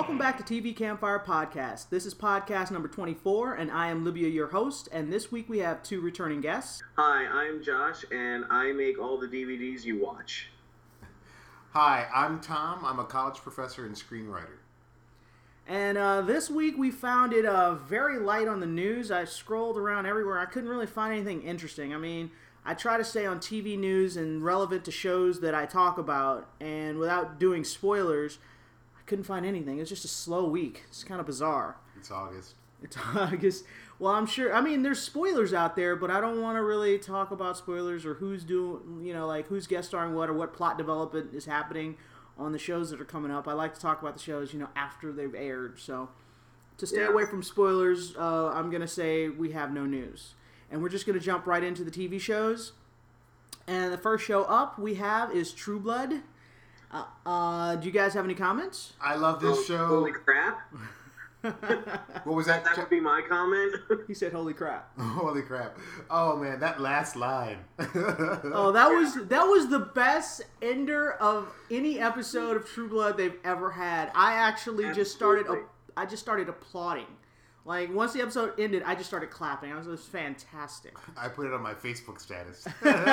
Welcome back to TV Campfire Podcast. This is podcast number 24, and I am Libya, your host, and this week we have two returning guests. Hi, I'm Josh, and I make all the DVDs you watch. Hi, I'm Tom. I'm a college professor and screenwriter. And this week we found it very light on the news. I scrolled around everywhere. I couldn't really find anything interesting. I mean, I try to stay on TV news and relevant to shows that I talk about, and without doing spoilers, I couldn't find anything. It was just a slow week. It's kind of bizarre. It's August. It's August. Well, I'm sure. I mean, there's spoilers out there, but I don't want to really talk about spoilers or who's doing, like who's guest starring what or what plot development is happening on the shows that are coming up. I like to talk about the shows, after they've aired. So to stay away from spoilers, I'm going to say we have no news. And we're just going to jump right into the TV shows. And the first show up we have is True Blood. Do you guys have any comments? I love this show. Holy crap. What was that? That would be my comment. He said, "Holy crap!" Holy crap! Oh man, that last line. Oh, that was the best ender of any episode of True Blood they've ever had. I actually just started applauding. Like once the episode ended, I just started clapping. It was fantastic. I put it on my Facebook status.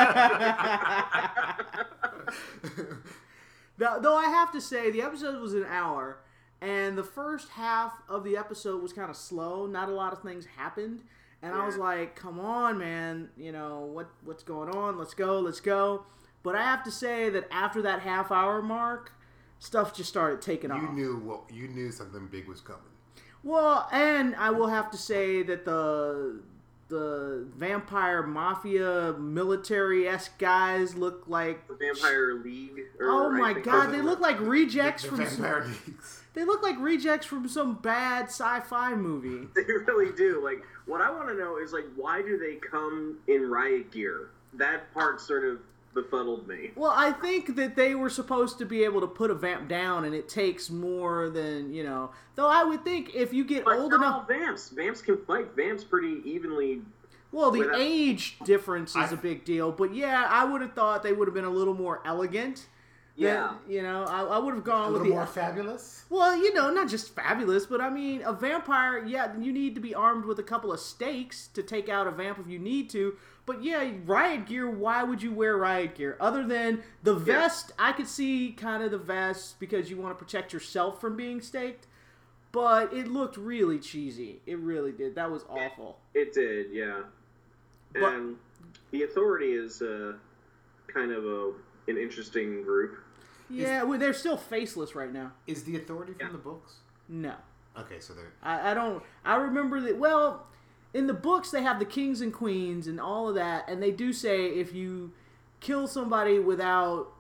Though I have to say, the episode was an hour. And the first half of the episode was kind of slow. Not a lot of things happened. And I was like, come on, man. What's going on? Let's go. But I have to say that after that half-hour mark, stuff just started taking off. You knew something big was coming. Well, and I will have to say that the vampire mafia military-esque guys look like... The Vampire League. Oh my god, they look like rejects from... Vampire Leagues. They look like rejects from some bad sci-fi movie. They really do. Like, what I want to know is, why do they come in riot gear? That part sort of befuddled me. Well, I think that they were supposed to be able to put a vamp down, and it takes more than, Though I would think if you get old enough... All vamps. Vamps can fight. Vamps pretty evenly... Well, the age difference is a big deal, but yeah, I would have thought they would have been a little more elegant. Yeah. I would have gone with a little more fabulous? Well, not just fabulous, but I mean, a vampire, you need to be armed with a couple of stakes to take out a vamp if you need to. But yeah, riot gear, why would you wear riot gear? Other than the vest, I could see kind of the vest because you want to protect yourself from being staked. But it looked really cheesy. It really did. That was awful. It did, yeah. And the Authority is kind of an interesting group. Yeah, they're still faceless right now. Is the Authority from the books? No. Okay, so they're... I remember that, well, in the books they have the kings and queens and all of that, and they do say if you kill somebody without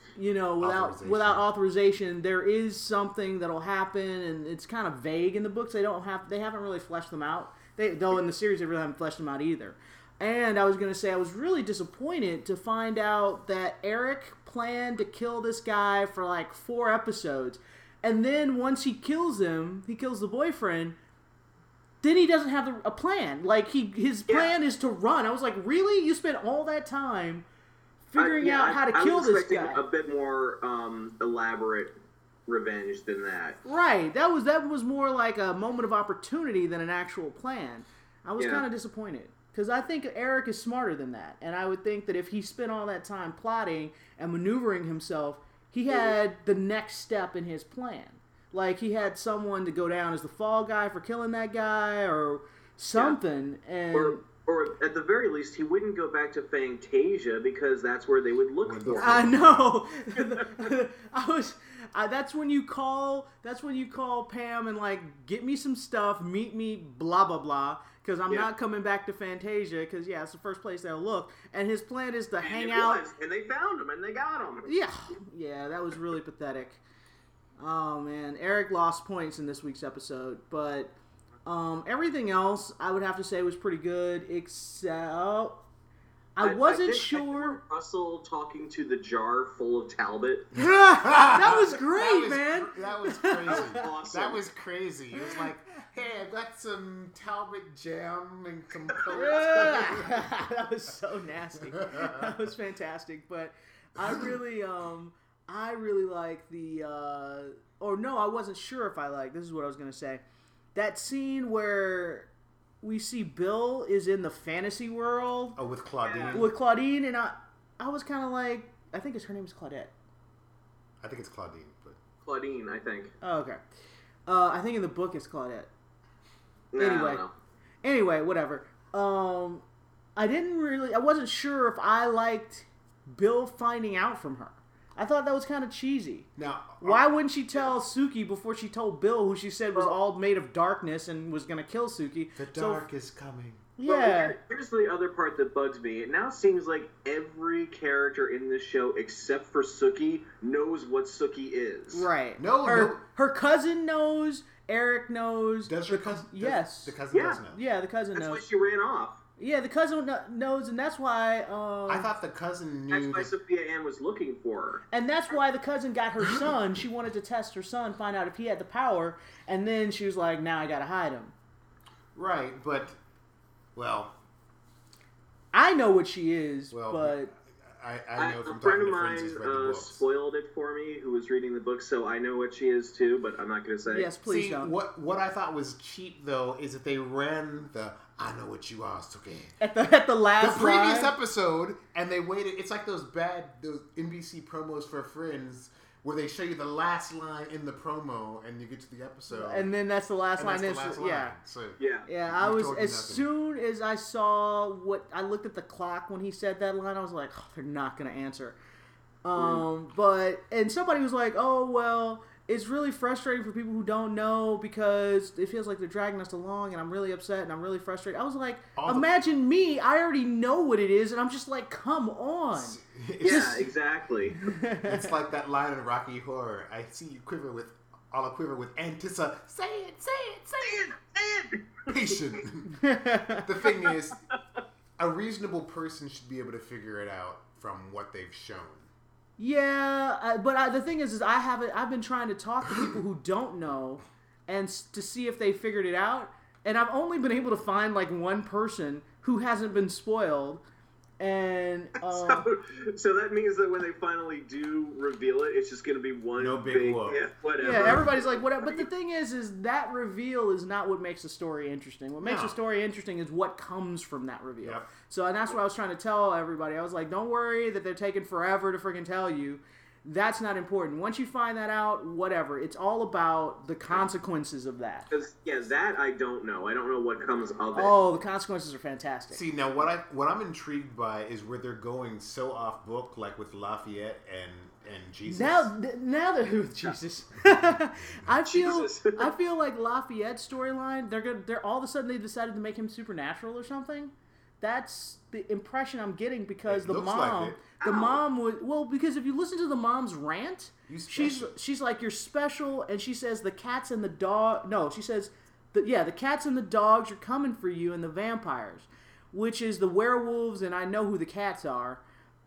authorization, there is something that'll happen, and it's kind of vague in the books. They haven't really fleshed them out. Though in the series they really haven't fleshed them out either. And I was going to say I was really disappointed to find out that Eric planned to kill this guy for 4 episodes. And then once he kills the boyfriend, then he doesn't have a plan. His plan is to run. I was like, really? You spent all that time figuring out how to kill this guy? I was expecting a bit more elaborate revenge than that. Right. That was more like a moment of opportunity than an actual plan. I was kind of disappointed. Because I think Eric is smarter than that. And I would think that if he spent all that time plotting and maneuvering himself, he had the next step in his plan. He had someone to go down as the fall guy for killing that guy or something. Yeah. And or at the very least, he wouldn't go back to Fantasia because that's where they would look for him. I know. That's when you call Pam and get me some stuff, meet me, blah blah blah. Because I'm not coming back to Fantasia, because, it's the first place they'll look. And his plan is to hang out. And they found him, and they got him. Yeah, that was really pathetic. Oh, man. Eric lost points in this week's episode. But everything else, I would have to say, was pretty good, except... I wasn't sure. Russell talking to the jar full of Talbot. That was great, man. That was crazy. Awesome. That was crazy. He was like, hey, I've got some Talbot jam and some Coke. That was so nasty. That was fantastic. But I really, I really like the, or no, I wasn't sure if I liked, this is what I was going to say, that scene where we see Bill is in the fantasy world. Oh, with Claudine? With Claudine, and I was kind of like, I think her name is Claudette. I think it's Claudine, but... Claudine, I think. Oh, okay. I think in the book it's Claudette. Nah, I Anyway. don't know. Anyway, whatever. I wasn't sure if I liked Bill finding out from her. I thought that was kind of cheesy. Now, Why wouldn't she tell Suki before she told Bill, who she said was all made of darkness and was going to kill Suki? the dark is coming. Yeah. Well, here's the other part that bugs me. It now seems like every character in this show, except for Suki, knows what Suki is. Right. No, her cousin knows. Eric knows. Does her cousin? Yes. The cousin does know. Yeah, the cousin That's knows. why she ran off. Yeah, the cousin knows, and that's why... I thought the cousin knew... That's why Sophia Ann was looking for her. And that's why the cousin got her son. She wanted to test her son, find out if he had the power, and then she was like, now I gotta hide him. Right, but... Well... I know what she is, Well, but... I know from a friend talking of to friends mine who's read the books. spoiled it for me, who was reading the book, so I know what she is too, but I'm not going to say. Yes, please See, don't. what I thought was cheap, though, is that they ran the I know what you are, Suki. At the last The previous line, episode, and they waited. It's like those NBC promos for Friends, where they show you the last line in the promo, and you get to the episode, and then that's the last and line. that's the last line. Yeah. So, Yeah, I was, told you as nothing. soon as I saw I looked at the clock when he said that line, I was like, oh, they're not going to answer. And somebody was like, oh, well, it's really frustrating for people who don't know because it feels like they're dragging us along, and I'm really upset, and I'm really frustrated. I was like, imagine me, I already know what it is, and I'm just like, come on. Yeah, exactly. It's like that line in Rocky Horror. I see you quiver with anticipation. Say it. Patient. The thing is, a reasonable person should be able to figure it out from what they've shown. Yeah, but the thing is I've been trying to talk to people who don't know and to see if they figured it out, and I've only been able to find like one person who hasn't been spoiled. And so that means that when they finally do reveal it, it's just going to be one big whoop. Yeah, whatever. Yeah, everybody's like, whatever. But the thing is that reveal is not what makes the story interesting. What makes the story interesting is what comes from that reveal. Yep. So, and that's what I was trying to tell everybody. I was like, don't worry that they're taking forever to freaking tell you. That's not important. Once you find that out, whatever. It's all about the consequences of that. Yeah, that I don't know. I don't know what comes of it. Oh, the consequences are fantastic. See, now what I'm intrigued by is where they're going so off book, like with Lafayette and Jesus. Now that with Jesus, I feel like Lafayette's storyline. They're all of a sudden they decided to make him supernatural or something. That's the impression I'm getting because the mom would because if you listen to the mom's rant, she's like, you're special, and she says the cats and the dog. No, she says the cats and the dogs are coming for you, and the vampires, which is the werewolves, and I know who the cats are.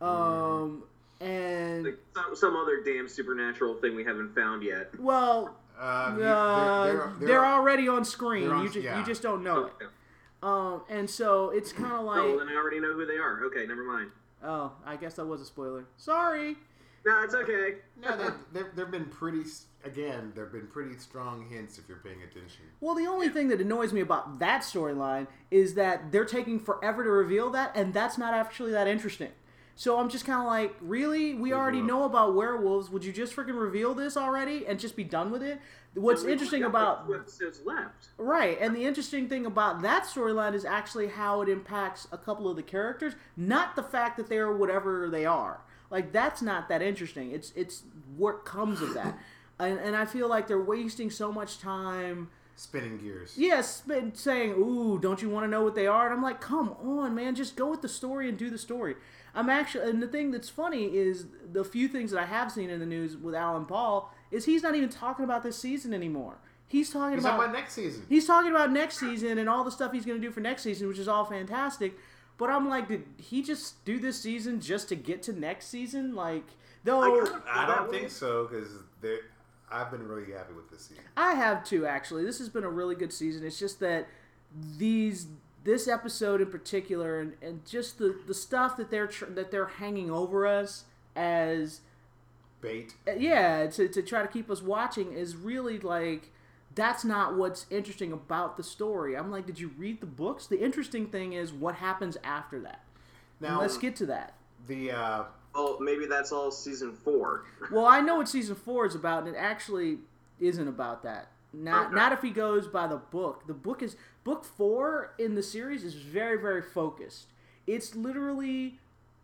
And like some other damn supernatural thing we haven't found yet. Well, they're already on screen. You just don't know it. And so it's kind of like... Oh, well, then I already know who they are. Okay, never mind. Oh, I guess that was a spoiler. Sorry. No, it's okay. No, they've been pretty... Again, there have been pretty strong hints if you're paying attention. Well, the only thing that annoys me about that storyline is that they're taking forever to reveal that, and that's not actually that interesting. So I'm just kind of like, really? We already know about werewolves. Would you just freaking reveal this already and just be done with it? What's interesting about... Episodes left. Right, and the interesting thing about that storyline is actually how it impacts a couple of the characters, not the fact that they're whatever they are. Like, that's not that interesting. It's what comes of that. And I feel like they're wasting so much time... Spinning gears. Yes, saying, ooh, don't you want to know what they are? And I'm like, come on, man, just go with the story and do the story. And the thing that's funny is the few things that I have seen in the news with Alan Paul is he's not even talking about this season anymore. He's talking about next season. He's talking about next season and all the stuff he's going to do for next season, which is all fantastic. But I'm like, did he just do this season just to get to next season? Like, though I don't think so, because I've been really happy with this season. I have too, actually. This has been a really good season. It's just that this episode in particular, and just the stuff that they're hanging over us as bait. Yeah, to try to keep us watching is really like, that's not what's interesting about the story. I'm like, did you read the books? The interesting thing is what happens after that. Now, and let's get to that. Well, maybe that's all season 4. Well, I know what season 4 is about, and it actually isn't about that. Not if he goes by the book. The book 4 in the series is very, very focused. It's literally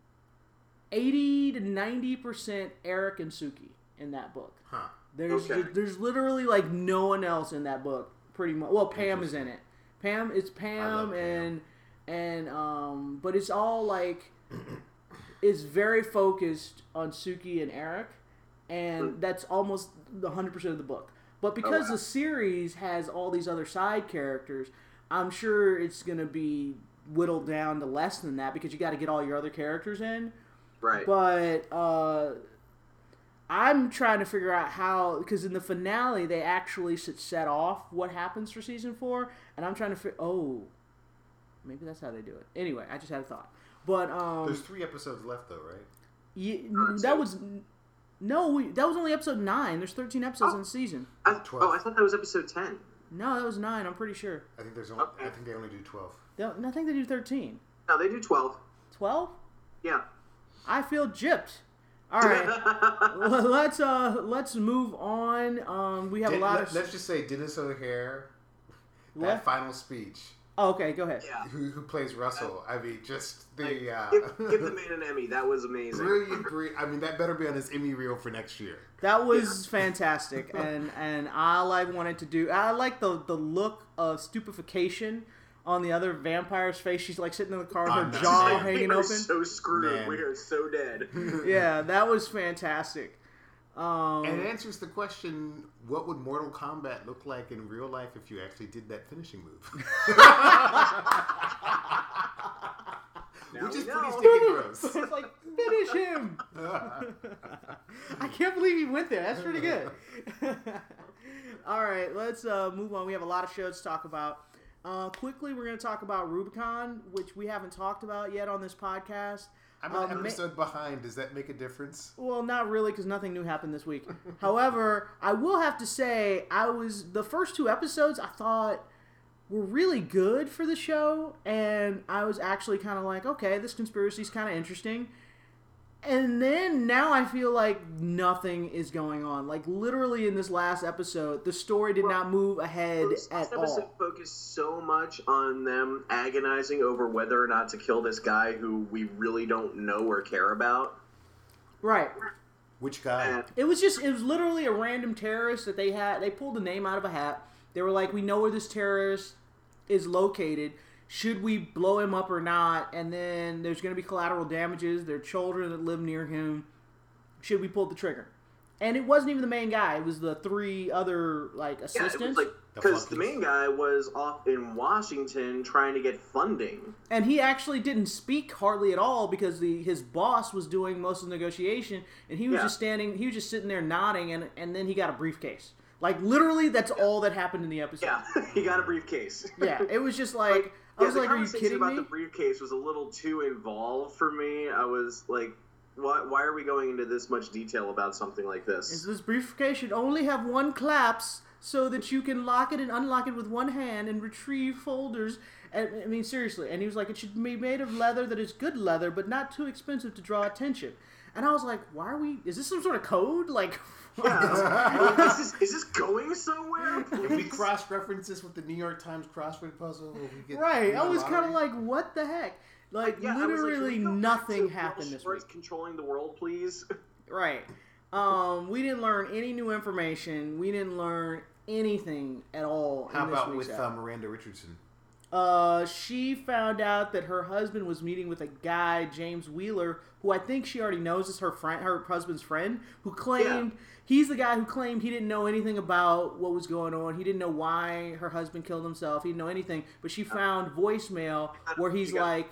80 to 90% Eric and Suki in that book. Huh. There's literally like no one else in that book. Pretty much. Well, Pam is in it. It's Pam and but it's all like it's very focused on Suki and Eric, and that's almost 100% of the book. But because the series has all these other side characters, I'm sure it's going to be whittled down to less than that because you got to get all your other characters in. Right. But I'm trying to figure out how, because in the finale they actually set off what happens for season 4, and I'm trying to figure. Oh, maybe that's how they do it. Anyway, I just had a thought. But there's 3 episodes left, though, right? Yeah, that was only episode 9. There's 13 episodes in the season. I thought that was episode 10. No, that was 9. I'm pretty sure. I think there's only. I think they only do 12. I think they do 13. No, they do 12. 12? Yeah. I feel gypped. All right, let's move on. We have a lot of. Let's just say Dennis O'Hare. That final speech. Oh, okay, go ahead. Yeah. Who plays Russell? I mean, just the give the man an Emmy. That was amazing. Brilliant, great. I mean, that better be on his Emmy reel for next year. That was fantastic, and all I wanted to do. I like the look of stupefaction on the other vampire's face. She's like sitting in the car, her jaw hanging open. So screwed. Man. We are so dead. Yeah, that was fantastic. And it answers the question, what would Mortal Kombat look like in real life if you actually did that finishing move? Which is pretty stinking gross. It's like, finish him! I can't believe he went there. That's pretty good. All right, let's move on. We have a lot of shows to talk about. Quickly, we're going to talk about Rubicon, which we haven't talked about yet on this podcast. I'm an episode behind. Does that make a difference? Well, not really, because nothing new happened this week. However, I will have to say, the first 2 episodes I thought were really good for the show, and I was actually kind of like, okay, this conspiracy's kind of interesting. And then now I feel like nothing is going on. Like, literally in this last episode, the story did not move ahead at all. This episode focused so much on them agonizing over whether or not to kill this guy who we really don't know or care about. Right. Which guy? It was literally a random terrorist that they had. They pulled a name out of a hat. They were like, we know where this terrorist is located. Should we blow him up or not? And then there's going to be collateral damages. There are children that live near him. Should we pull the trigger? And it wasn't even the main guy. It was the 3 other assistants. Because the main guy was off in Washington trying to get funding. And he actually didn't speak hardly at all because his boss was doing most of the negotiation. And he was just standing. He was just sitting there nodding. And then he got a briefcase. Like, literally, that's all that happened in the episode. Yeah, he got a briefcase. Yeah, it was just like I was like, are you kidding me? The conversation about the briefcase was a little too involved for me. I was like, why are we going into this much detail about something like this? Is this briefcase should only have 1 clasp so that you can lock it and unlock it with 1 hand and retrieve folders. And, I mean, seriously. And he was like, it should be made of leather that is good leather, but not too expensive to draw attention. And I was like, is this some sort of code? Like, yeah. Is this going somewhere? If we cross-reference this with the New York Times crossword puzzle, we get right. I was kind of like, what the heck? Like, literally nothing happened this week. Controlling the world, please. Right. We didn't learn any new information. We didn't learn anything at all. How about with Miranda Richardson? She found out that her husband was meeting with a guy, James Wheeler, who I think she already knows is her husband's friend, who claimed he's the guy who claimed he didn't know anything about what was going on. He didn't know why her husband killed himself. He didn't know anything. But she found voicemail where he's like,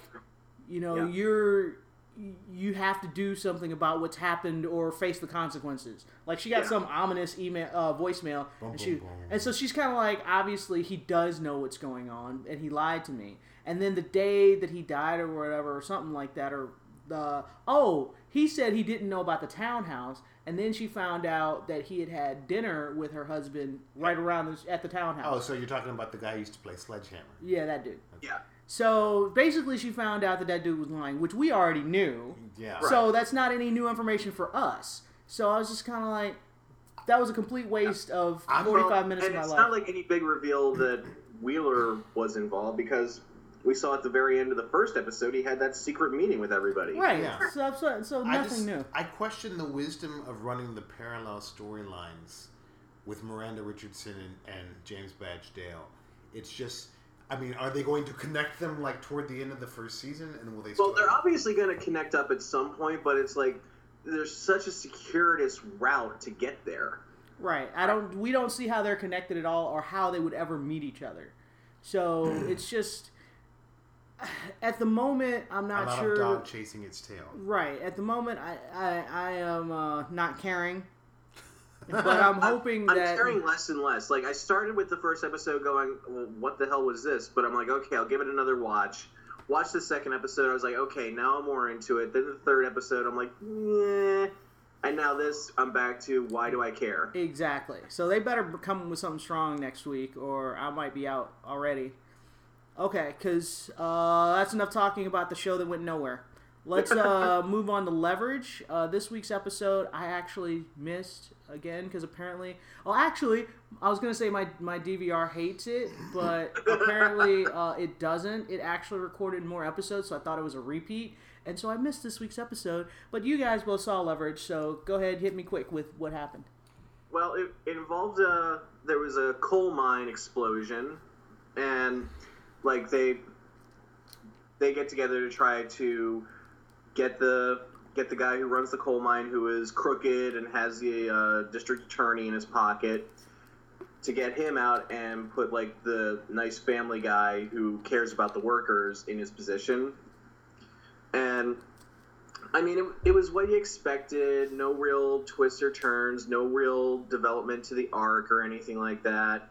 you have to do something about what's happened or face the consequences. Like, she got some ominous voicemail, and so she's kind of like, obviously he does know what's going on, and he lied to me. And then the day that he died or whatever, or something like that, or he said he didn't know about the townhouse, and then she found out that he had dinner with her husband right around at the townhouse. Oh, so you're talking about the guy who used to play Sledgehammer? Yeah, that dude. Yeah. So basically, she found out that dude was lying, which we already knew. Yeah. So that's not any new information for us. So I was just kind of like, that was a complete waste of 45 minutes of my life. And it's not like any big reveal that Wheeler was involved, because we saw at the very end of the first episode he had that secret meeting with everybody. Right. Yeah. So nothing new. I question the wisdom of running the parallel storylines with Miranda Richardson and James Badge Dale. It's just, I mean, are they going to connect them like toward the end of the first season, and will they? Well, they're obviously going to connect up at some point, but it's like there's such a circuitous route to get there. Right. We don't see how they're connected at all, or how they would ever meet each other. So it's just, at the moment, I'm not sure. A lot of dog chasing its tail. Right. At the moment, I am not caring. But I'm hoping that... I'm caring less and less. Like, I started with the first episode going, well, what the hell was this? But I'm like, okay, I'll give it another watch. Watched the second episode, I was like, okay, now I'm more into it. Then the third episode, I'm like, yeah. And now this, I'm back to, why do I care? Exactly. So they better come with something strong next week, or I might be out already. Okay, because that's enough talking about the show that went nowhere. Let's move on to Leverage. This week's episode, I actually missed again, because apparently... Well, actually, I was going to say my DVR hates it, but apparently it doesn't. It actually recorded more episodes, so I thought it was a repeat. And so I missed this week's episode. But you guys both saw Leverage, so go ahead, hit me quick with what happened. Well, it involved there was a coal mine explosion, and like they get together to try to get the guy who runs the coal mine, who is crooked and has the district attorney in his pocket, to get him out and put like the nice family guy who cares about the workers in his position. And I mean, it was what you expected. No real twists or turns, no real development to the arc or anything like that.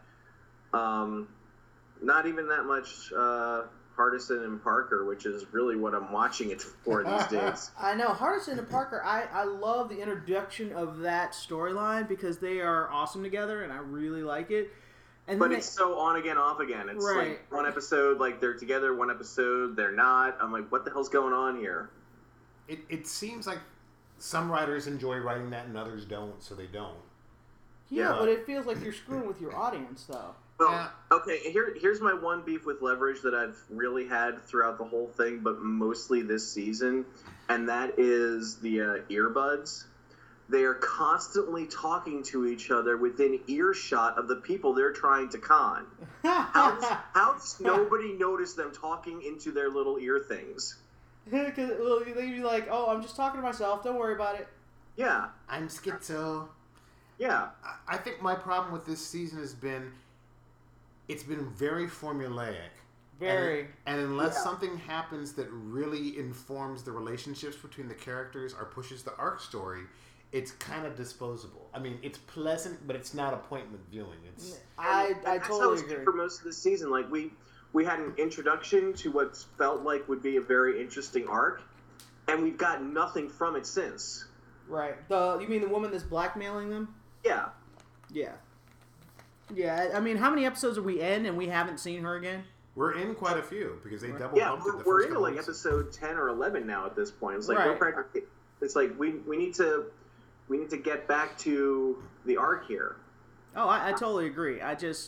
Not even that much Hardison and Parker, which is really what I'm watching it for these days. I know. Hardison and Parker, I love the introduction of that storyline, because they are awesome together, and I really like it. And but it's so on again, off again. It's right. Like one episode, like they're together, one episode they're not. I'm like, what the hell's going on here? It seems like some writers enjoy writing that and others don't, so they don't. Yeah, but it feels like you're screwing with your audience, though. Well, okay, here's my one beef with Leverage that I've really had throughout the whole thing, but mostly this season, and that is the earbuds. They are constantly talking to each other within earshot of the people they're trying to con. How's nobody notice them talking into their little ear things? Because they'd be like, oh, I'm just talking to myself, don't worry about it. Yeah. I'm schizo. Yeah. I think my problem with this season has been, it's been very formulaic. Very. And unless something happens that really informs the relationships between the characters or pushes the arc story, it's kind of disposable. I mean, it's pleasant, but it's not appointment viewing. I totally agree. For most of the season, like we had an introduction to what felt like would be a very interesting arc, and we've got nothing from it since. Right. You mean the woman that's blackmailing them? Yeah. Yeah. Yeah. I mean, how many episodes are we in, and we haven't seen her again? We're in quite a few, because they double bumped it the we're first into like weeks. episode 10 or 11 now at this point. It's like right. we're practically. It's like we need to get back to the arc here. Oh, I totally agree.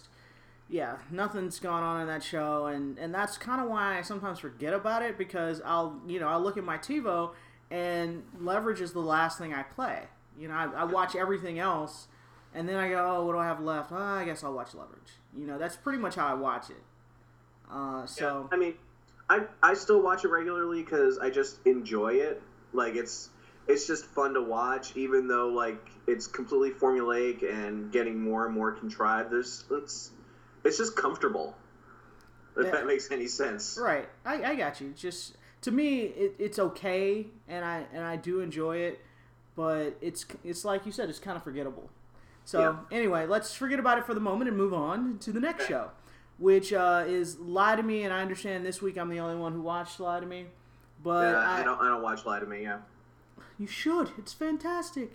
Nothing's gone on in that show, and that's kind of why I sometimes forget about it, because I'll look at my TiVo, and Leverage is the last thing I play. I watch everything else, and then I go, oh, what do I have left? I guess I'll watch Leverage. That's pretty much how I watch it. So yeah, I mean, I still watch it regularly because I just enjoy it. Like it's just fun to watch, even though like it's completely formulaic and getting more and more contrived. It's just comfortable. If that makes any sense. Right. I got you. Just to me, it's okay, and I do enjoy it, but it's like you said, it's kind of forgettable. So anyway, let's forget about it for the moment and move on to the next show, which is Lie to Me. And I understand this week I'm the only one who watched Lie to Me, but I don't watch Lie to Me. Yeah. You should. It's fantastic.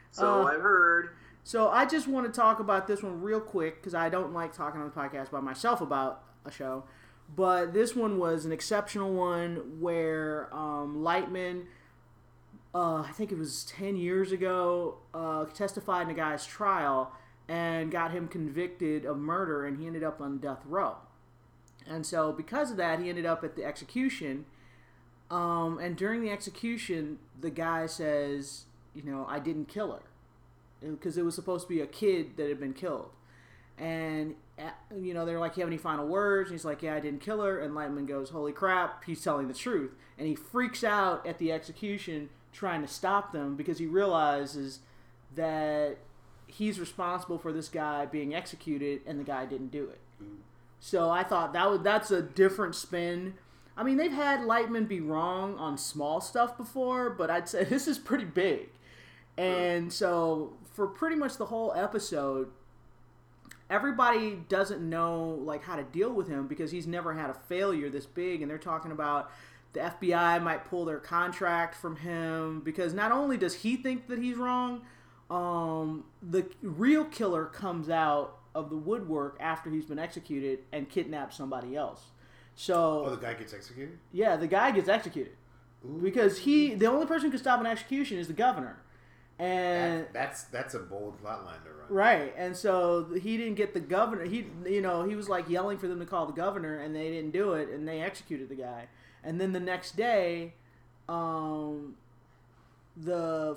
So I've heard. So I just want to talk about this one real quick because I don't like talking on the podcast by myself about a show. But this one was an exceptional one where Lightman, I think it was 10 years ago, testified in a guy's trial and got him convicted of murder, and he ended up on death row. And so because of that, he ended up at the execution. And during the execution, the guy says, I didn't kill her. Because it was supposed to be a kid that had been killed. And, they're like, you have any final words? And he's like, yeah, I didn't kill her. And Lightman goes, holy crap, he's telling the truth. And he freaks out at the execution trying to stop them because he realizes that he's responsible for this guy being executed and the guy didn't do it. So I thought that's a different spin. I mean, they've had Lightman be wrong on small stuff before, but I'd say this is pretty big. And so for pretty much the whole episode, everybody doesn't know how to deal with him because he's never had a failure this big, and they're talking about the FBI might pull their contract from him because not only does he think that he's wrong, the real killer comes out of the woodwork after he's been executed and kidnaps somebody else. So the guy gets executed? Yeah, the guy gets executed. Ooh. Because the only person who can stop an execution is the governor. And that's a bold plotline to run. Right. And so he didn't get the governor. He was yelling for them to call the governor, and they didn't do it, and they executed the guy. And then the next day, not the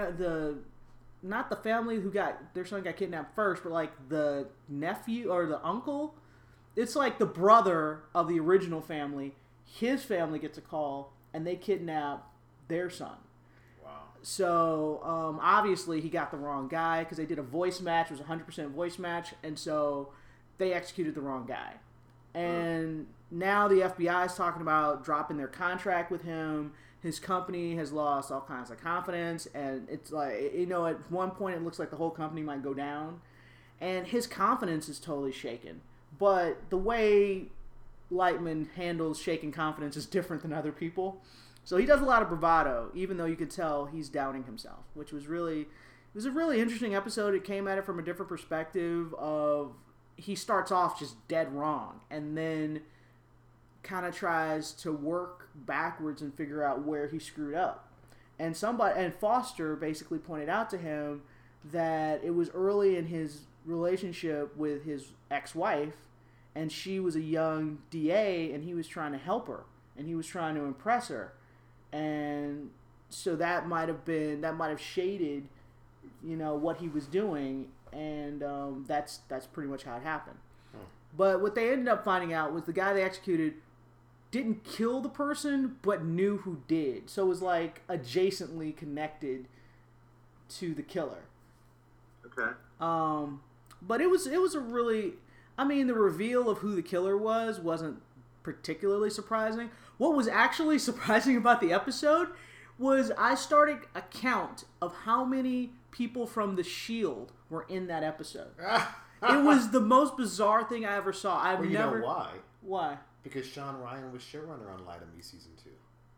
family who their son got kidnapped first, but the nephew or the uncle. It's the brother of the original family. His family gets a call, and they kidnap their son. Wow. So obviously he got the wrong guy because they did a voice match. It was a 100% voice match, and so they executed the wrong guy. And now the FBI is talking about dropping their contract with him. His company has lost all kinds of confidence, and it's at one point it looks like the whole company might go down, and his confidence is totally shaken. But the way Lightman handles shaken confidence is different than other people. So he does a lot of bravado, even though you could tell he's doubting himself, which was it was a really interesting episode. It came at it from a different perspective of he starts off just dead wrong and then kind of tries to work backwards and figure out where he screwed up. And Foster basically pointed out to him that it was early in his relationship with his ex-wife, and she was a young DA, and he was trying to help her, and he was trying to impress her. And so that might have shaded, what he was doing, and that's pretty much how it happened. But what they ended up finding out was the guy they executed didn't kill the person, but knew who did. So it was adjacently connected to the killer. Okay. But it was a really, the reveal of who the killer wasn't particularly surprising. What was actually surprising about the episode was I started a count of how many people from The Shield were in that episode. It was the most bizarre thing I ever saw. You know why? Why? Because Sean Ryan was showrunner on Light of Me Season 2.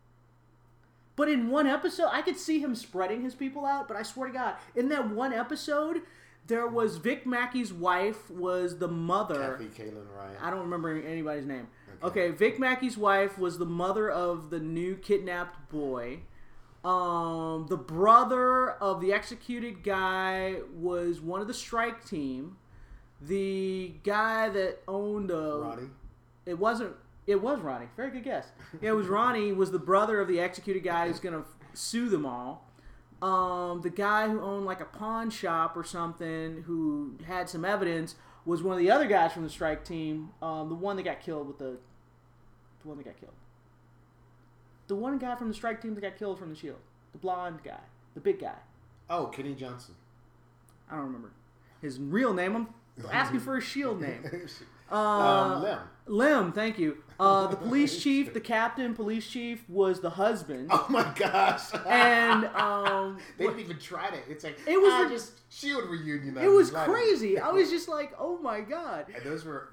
But in one episode, I could see him spreading his people out, but I swear to God, in that one episode, there was Vic Mackey's wife was the mother. Kathy Kaylin Ryan. I don't remember anybody's name. Okay, Vic Mackey's wife was the mother of the new kidnapped boy. The brother of the executed guy was one of the strike team. The guy that owned Ronnie? It was Ronnie. Very good guess. Yeah, it was Ronnie. Was the brother of the executed guy who's going to sue them all. The guy who owned a pawn shop or something who had some evidence was one of the other guys from the strike team. The one that got killed with the one that got killed. The one guy from the strike team that got killed from the Shield. The blonde guy. The big guy. Oh, Kenny Johnson. I don't remember his real name. I'm asking for his Shield name. Lim, thank you. The police chief, the captain police chief, was the husband. Oh my gosh! And they didn't even try it. It's like it was just Shield reunion. It was crazy. I was just like, oh my god! And those were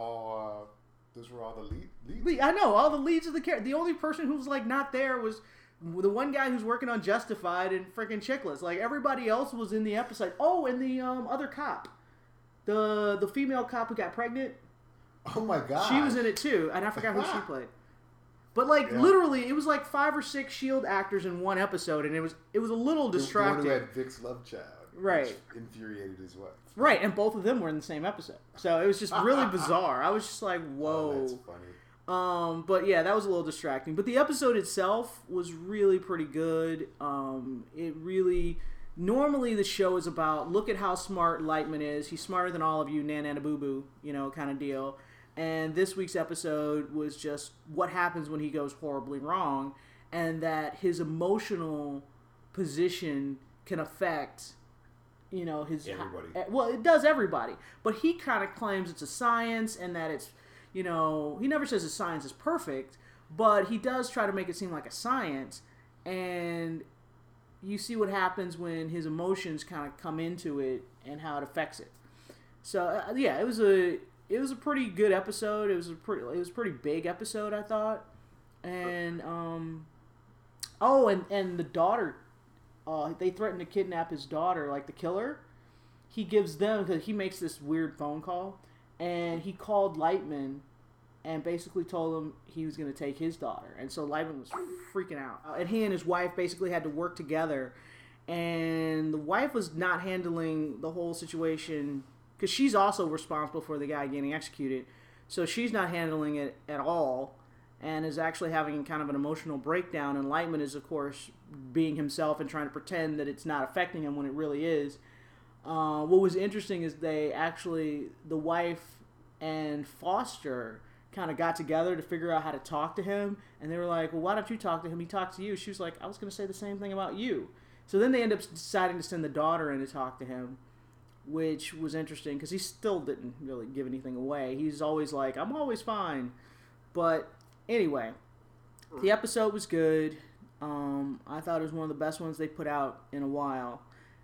all the leads. I know all the leads of the character. The only person who was not there was the one guy who's working on Justified and freaking Chickless. Like, everybody else was in the episode. Oh, and the other cop. The female cop who got pregnant. Oh my god. She was in it too, and I forgot who she played. But literally, it was like 5 or 6 S.H.I.E.L.D. actors in one episode, and it was a little distracting. The one who had Vic's love child. Right. Which infuriated his wife. Right, and both of them were in the same episode. So it was just really bizarre. I was just like, whoa. Oh, that's funny. But yeah, that was a little distracting. But the episode itself was really pretty good. It really... Normally the show is about, look at how smart Lightman is. He's smarter than all of you, Nana Boo Boo, kind of deal. And this week's episode was just what happens when he goes horribly wrong, and that his emotional position can affect, his... Everybody. Well, it does everybody. But he kind of claims it's a science, and that it's, he never says the science is perfect, but he does try to make it seem like a science, and you see what happens when his emotions kind of come into it and how it affects it. So, yeah, it was a pretty good episode. It was a pretty big episode, I thought. And and the daughter, they threatened to kidnap his daughter, like the killer. He gives them, because he makes this weird phone call, and he called Lightman and basically told him he was going to take his daughter. And so Lightman was freaking out. And he and his wife basically had to work together, and the wife was not handling the whole situation, because she's also responsible for the guy getting executed. So she's not handling it at all, and is actually having kind of an emotional breakdown. And Lightman is, of course, being himself and trying to pretend that it's not affecting him when it really is. What was interesting is the wife and Foster kind of got together to figure out how to talk to him. And they were like, well, why don't you talk to him? He talked to you. She was like, I was going to say the same thing about you. So then they end up deciding to send the daughter in to talk to him, which was interesting because he still didn't really give anything away. He's always like, I'm always fine. But anyway, the episode was good. I thought it was one of the best ones they put out in a while.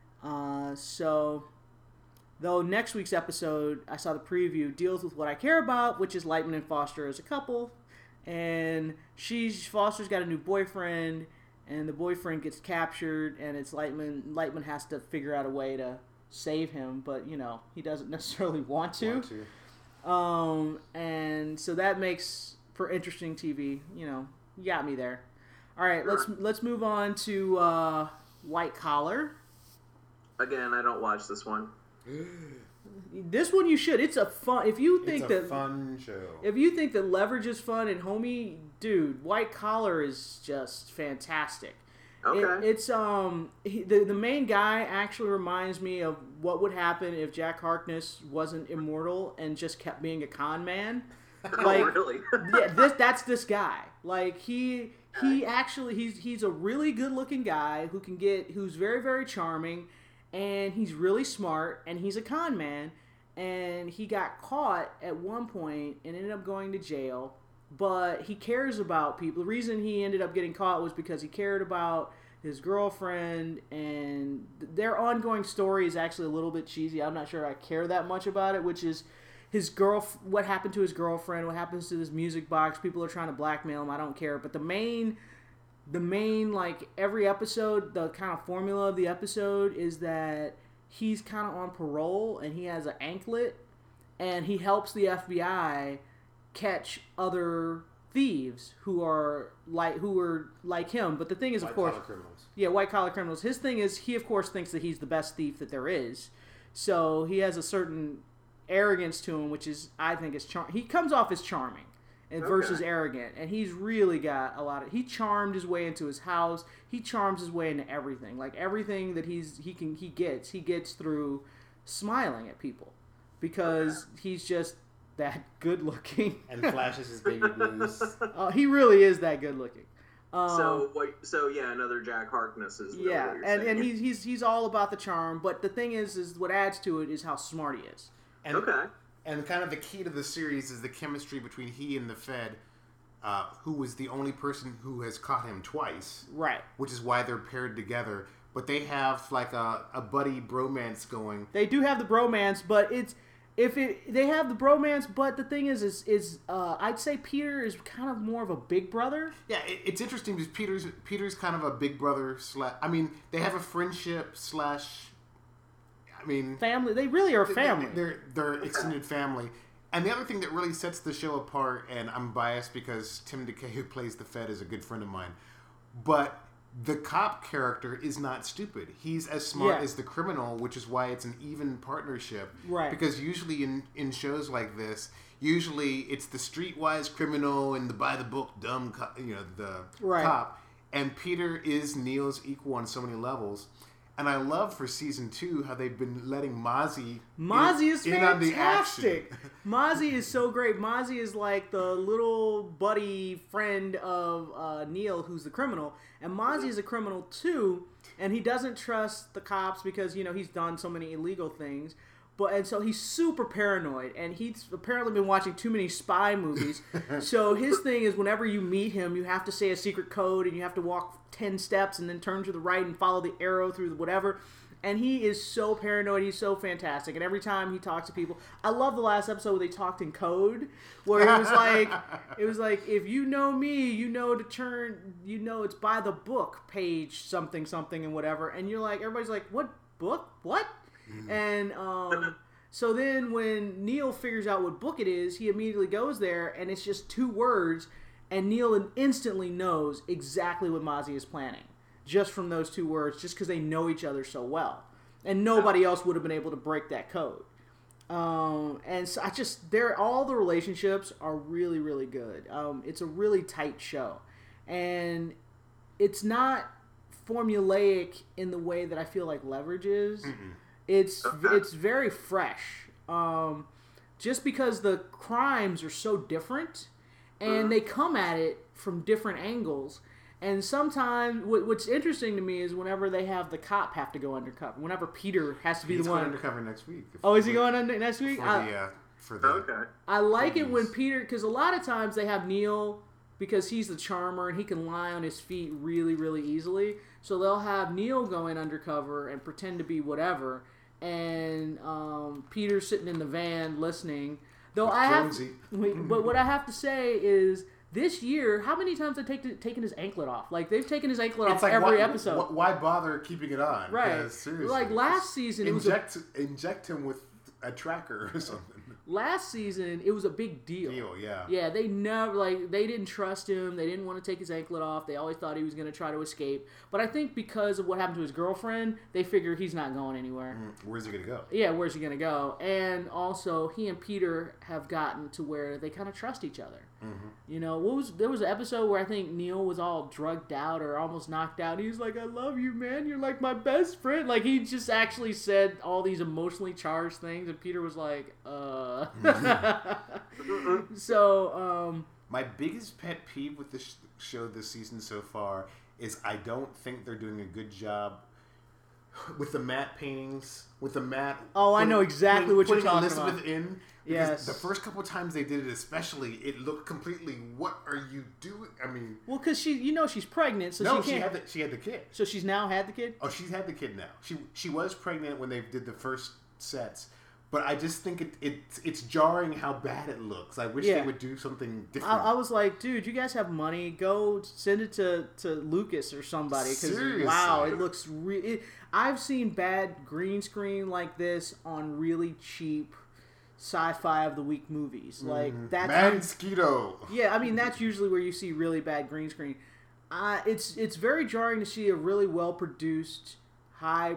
Though next week's episode, I saw the preview, deals with what I care about, which is Lightman and Foster as a couple. And Foster's got a new boyfriend, and the boyfriend gets captured, and it's Lightman. Lightman has to figure out a way to save him, but he doesn't necessarily want to. And so that makes for interesting TV. You got me there. All right, let's move on to White Collar. Again, I don't watch this one. This one you should. It's a fun. If you think it's a fun show. If you think that Leverage is fun and Homie, dude, White Collar is just fantastic. Okay. It's the main guy actually reminds me of what would happen if Jack Harkness wasn't immortal and just kept being a con man. Like, oh, really? Yeah, that's this guy. Like he's a really good looking guy who's very, very charming. And he's really smart, and he's a con man, and he got caught at one point and ended up going to jail, but he cares about people. The reason he ended up getting caught was because he cared about his girlfriend, and their ongoing story is actually a little bit cheesy. I'm not sure I care that much about it, which is what happened to his girlfriend, what happens to this music box. People are trying to blackmail him. I don't care, but the main, like, every episode, the kind of formula of the episode is that he's kind of on parole and he has an anklet and he helps the FBI catch other thieves who are like him. But the thing is, of course, white-collar criminals. Yeah, white-collar criminals. His thing is, he, of course, thinks that he's the best thief that there is. So he has a certain arrogance to him, which is, I think, is he comes off as charming. Versus arrogant, and he's really got a lot of. He charmed his way into his house. He charms his way into everything. Like everything that he gets through smiling at people, because he's just that good looking. And flashes his baby blues. He really is that good looking. So yeah, another Jack Harkness is. Yeah, and he's all about the charm. But the thing is what adds to it is how smart he is. And, okay. And kind of the key to the series is the chemistry between he and the Fed, who was the only person who has caught him twice. Right. Which is why they're paired together. But they have like a buddy bromance going. They do have the bromance, but they have the bromance, but the thing is I'd say Peter is kind of more of a big brother. Yeah, it's interesting because Peter's kind of a big brother I mean, they have a friendship / I mean, family. They really are family. They're extended family. And the other thing that really sets the show apart, and I'm biased because Tim DeKay, who plays the Fed, is a good friend of mine, but the cop character is not stupid. He's as smart as the criminal, which is why it's an even partnership. Right. Because usually in shows like this, usually it's the streetwise criminal and the by-the-book dumb cop. And Peter is Neil's equal on so many levels. And I love for season 2 how they've been letting Mozzie is fantastic. Mozzie is so great. Mozzie is like the little buddy friend of Neil, who's the criminal. And Mozzie is a criminal too, and he doesn't trust the cops because, he's done so many illegal things. And so he's super paranoid, and he's apparently been watching too many spy movies. So his thing is whenever you meet him, you have to say a secret code, and you have to walk 10 steps and then turn to the right and follow the arrow through the whatever. And he is so paranoid. He's so fantastic. And every time he talks to people, I love the last episode where they talked in code, where it was like, if you know me, you know to turn, it's by the book, page something something and whatever. And you're like, everybody's like, what book? What? And so then when Neil figures out what book it is, he immediately goes there, and it's just 2 words, and Neil instantly knows exactly what Mozzie is planning, just from those 2 words, just because they know each other so well. And nobody else would have been able to break that code. And so all the relationships are really, really good. It's a really tight show. And it's not formulaic in the way that I feel like Leverage is. Mm-mm. It's very fresh. Just because the crimes are so different, and they come at it from different angles. And sometimes, what's interesting to me is whenever they have the cop have to go undercover. Whenever Peter has to be the one. He's going undercover next week. Oh, is he going under next week? Okay. I like it when Peter, because a lot of times they have Neil, because he's the charmer and he can lie on his feet really, really easily. So they'll have Neil going undercover and pretend to be whatever, and Peter sitting in the van listening. Though but what I have to say is, this year, how many times have they taken his anklet off? Like, they've taken his anklet off every episode. Why bother keeping it on? Right. Seriously. Like, last season, inject him with a tracker or something. Last season, it was a big deal. Yeah, they didn't trust him. They didn't want to take his anklet off. They always thought he was going to try to escape. But I think because of what happened to his girlfriend, they figure he's not going anywhere. Where's he going to go? Yeah, where's he going to go? And also, he and Peter have gotten to where they kind of trust each other. Mm-hmm. There was an episode where I think Neil was all drugged out or almost knocked out. He was like, "I love you, man. You're like my best friend." Like, he just actually said all these emotionally charged things, and Peter was like, So, my biggest pet peeve with the show this season so far is I don't think they're doing a good job with the matte paintings, with the matte... Oh, I know exactly what you're talking about. Elizabeth in. Yes. The first couple of times they did it especially, it looked completely, what are you doing? I mean... Well, because she's pregnant, so she can't... she had the kid. So she's now had the kid? Oh, she's had the kid now. She was pregnant when they did the first sets. But I just think it's jarring how bad it looks. I wish they would do something different. I was like, dude, you guys have money. Go send it to Lucas or somebody. Seriously. Wow, it looks... I've seen bad green screen like this on really cheap sci-fi of the week movies. Like, that's... Mansquito. Yeah, I mean, that's usually where you see really bad green screen. It's very jarring to see a really well-produced, high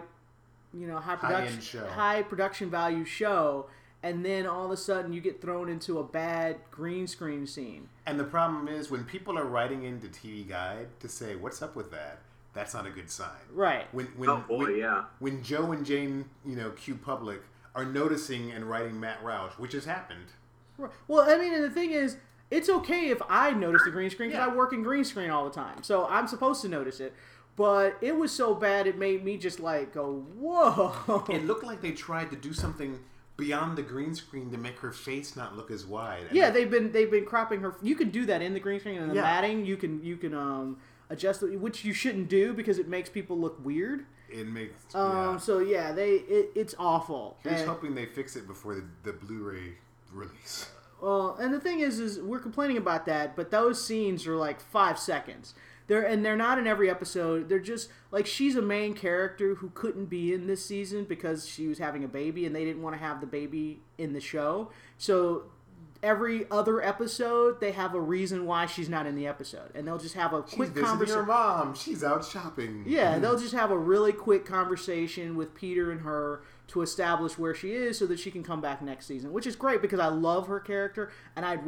production value show, and then all of a sudden you get thrown into a bad green screen scene. And the problem is, when people are writing into TV Guide to say, what's up with that? That's not a good sign. Right. When Joe and Jane, Q Public, are noticing and writing Matt Roush, which has happened. Right. Well, I mean, and the thing is, it's okay if I notice the green screen, because I work in green screen all the time. So I'm supposed to notice it. But it was so bad, it made me just like go, whoa. It looked like they tried to do something beyond the green screen to make her face not look as wide. Yeah, they've been cropping her. You can do that in the green screen and the matting. You can adjust it, which you shouldn't do because it makes people look weird. It makes. So yeah, it's awful. Here's hoping they fix it before the Blu-ray release. Well, and the thing is we're complaining about that, but those scenes are like 5 seconds. They're not in every episode. They're just like she's a main character who couldn't be in this season because she was having a baby, and they didn't want to have the baby in the show. So every other episode, they have a reason why she's not in the episode, and they'll just have a quick conversation. She's visiting her mom. She's out shopping. Yeah, they'll just have a really quick conversation with Peter and her to establish where she is, so that she can come back next season, which is great because I love her character, and I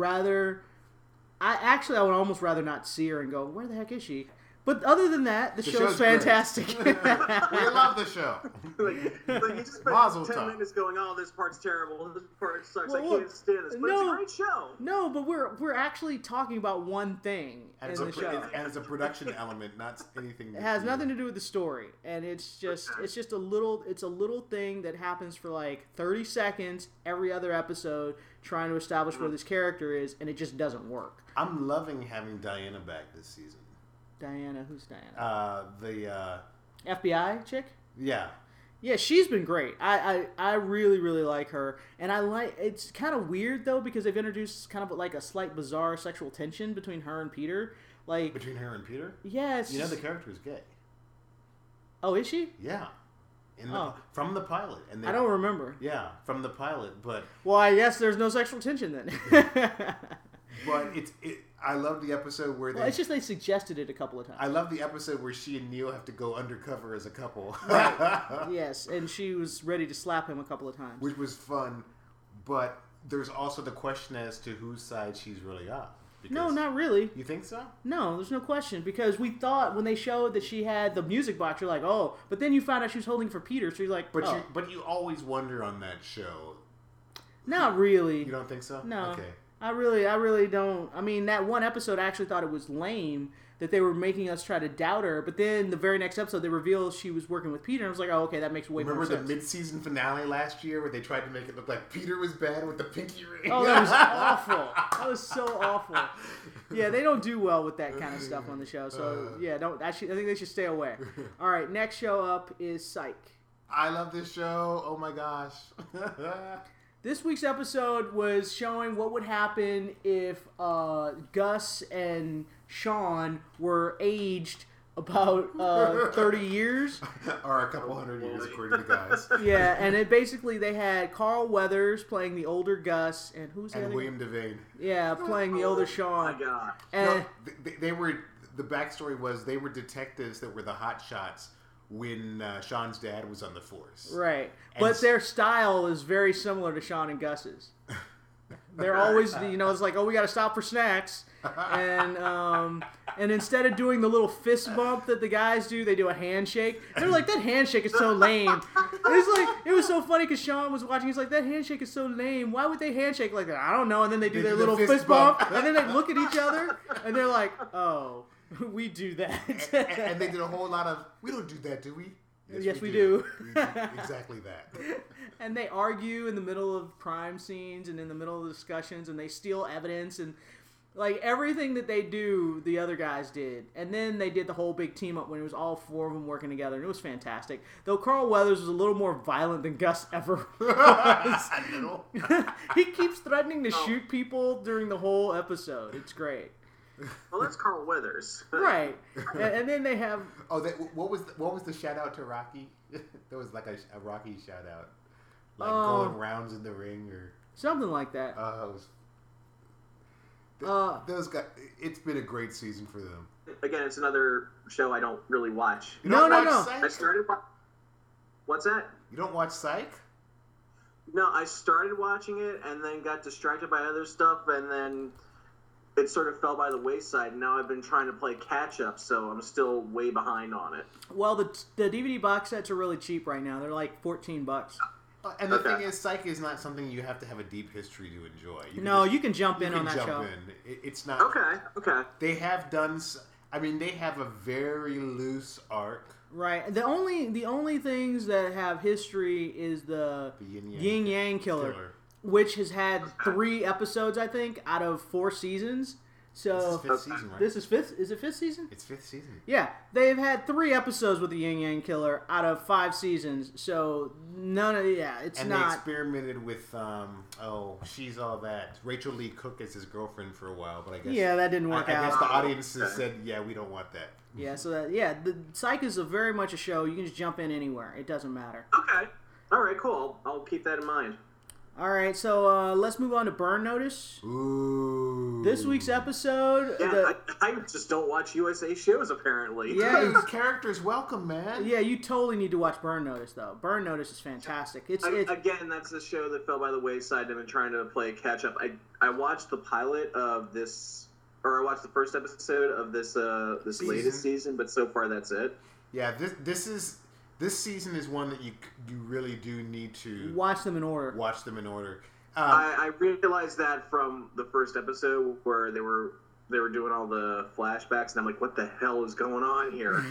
would almost rather not see her and go, where the heck is she? But other than that, the show's fantastic. We love the show. like you just spent 10 minutes going, oh, this part's terrible, this part sucks, I can't stand this. But it's a great show. No, but we're actually talking about one thing in the show. And it's a production element, not anything. It has nothing to do with the story. And it's just a little thing that happens for like 30 seconds every other episode trying to establish where this character is, and it just doesn't work. I'm loving having Diana back this season. Diana, who's Diana? The FBI chick? Yeah. Yeah, she's been great. I really, really like her. And it's kind of weird, though, because they've introduced kind of like a slight bizarre sexual tension between her and Peter. Between her and Peter? Yeah. You know the character is gay. Oh, is she? Yeah. From the pilot. And I don't remember. Yeah, from the pilot, but... Well, I guess there's no sexual tension then. But I love the episode where it's just they suggested it a couple of times. I love the episode where she and Neil have to go undercover as a couple. Right. Yes, and she was ready to slap him a couple of times. Which was fun, but there's also the question as to whose side she's really on. No, not really. You think so? No, there's no question. Because we thought when they showed that she had the music box, you're like, oh. But then you found out she was holding for Peter, so you're like, oh. But you always wonder on that show. Not really. You don't think so? No. Okay. I really don't. I mean, that one episode I actually thought it was lame that they were making us try to doubt her. But then the very next episode, they revealed she was working with Peter. And I was like, oh, okay, that makes way more sense. Remember the mid-season finale last year where they tried to make it look like Peter was bad with the pinky ring? Oh, that was awful. That was so awful. Yeah, they don't do well with that kind of stuff on the show. So, yeah, I think they should stay away. All right, next show up is Psych. I love this show. Oh, my gosh. This week's episode was showing what would happen if Gus and Sean were aged about 30 years. Or a couple hundred years, according to the guys. Yeah, and it basically they had Carl Weathers playing the older Gus, and who's the other? William Devane. Yeah, playing the older Sean. Oh my God. And they were. The backstory was they were detectives that were the hot shots when Sean's dad was on the force. Right. But their style is very similar to Sean and Gus's. They're always, it's like, oh, we got to stop for snacks. And instead of doing the little fist bump that the guys do, they do a handshake. They're like, that handshake is so lame. It was so funny because Sean was watching. He's like, that handshake is so lame. Why would they handshake like that? I don't know. And then they do their little fist bump. And then they look at each other. And they're like, oh, we do that. and they did a whole lot of, we don't do that, do we? Yes, we do. We do exactly that. And they argue in the middle of crime scenes and in the middle of discussions, and they steal evidence, and like everything that they do, the other guys did. And then they did the whole big team up when it was all four of them working together, and it was fantastic. Though Carl Weathers was a little more violent than Gus ever was. He keeps threatening to shoot people during the whole episode. It's great. Well, that's Carl Weathers, right? And then they have. Oh, what was the shout out to Rocky? There was like a Rocky shout out, like going rounds in the ring or something like that. Those guys. It's been a great season for them. Again, it's another show I don't really watch. No. I started. What's that? You don't watch Psych? No, I started watching it and then got distracted by other stuff, and then it sort of fell by the wayside. And now I've been trying to play catch up, so I'm still way behind on it. Well, the DVD box sets are really cheap right now. They're like $14. And the thing is, Psych is not something you have to have a deep history to enjoy. You can jump in on that show. It's not. Okay. They have done. They have a very loose arc. Right. The only things that have history is the Yin Yang Killer, which has had 3 episodes, I think, out of 4 seasons. So This is fifth season, right? this is fifth. Is it fifth season? It's fifth season. Yeah, they've had 3 episodes with the Yin Yang Killer out of 5 seasons. So none of it's and not. they experimented with she's all that. Rachel Lee Cook as his girlfriend for a while, but I guess That didn't work I out. guess the audiences said, yeah, we don't want that. Yeah, so the Psych is very much a show. You can just jump in anywhere. It doesn't matter. Okay. All right, cool. I'll keep that in mind. All right, so let's move on to Burn Notice. Ooh. This week's episode. Yeah, I just don't watch USA shows, apparently. Yeah. These characters welcome, man. Yeah, you totally need to watch Burn Notice, though. Burn Notice is fantastic. It's Again, that's a show that fell by the wayside. I've been trying to play catch up. I watched the pilot of this, or I watched the first episode of this latest season, but so far that's it. Yeah, this season is one that you really do need to watch them in order. Watch them in order. I realized that from the first episode where they were doing all the flashbacks, and I'm like, what the hell is going on here?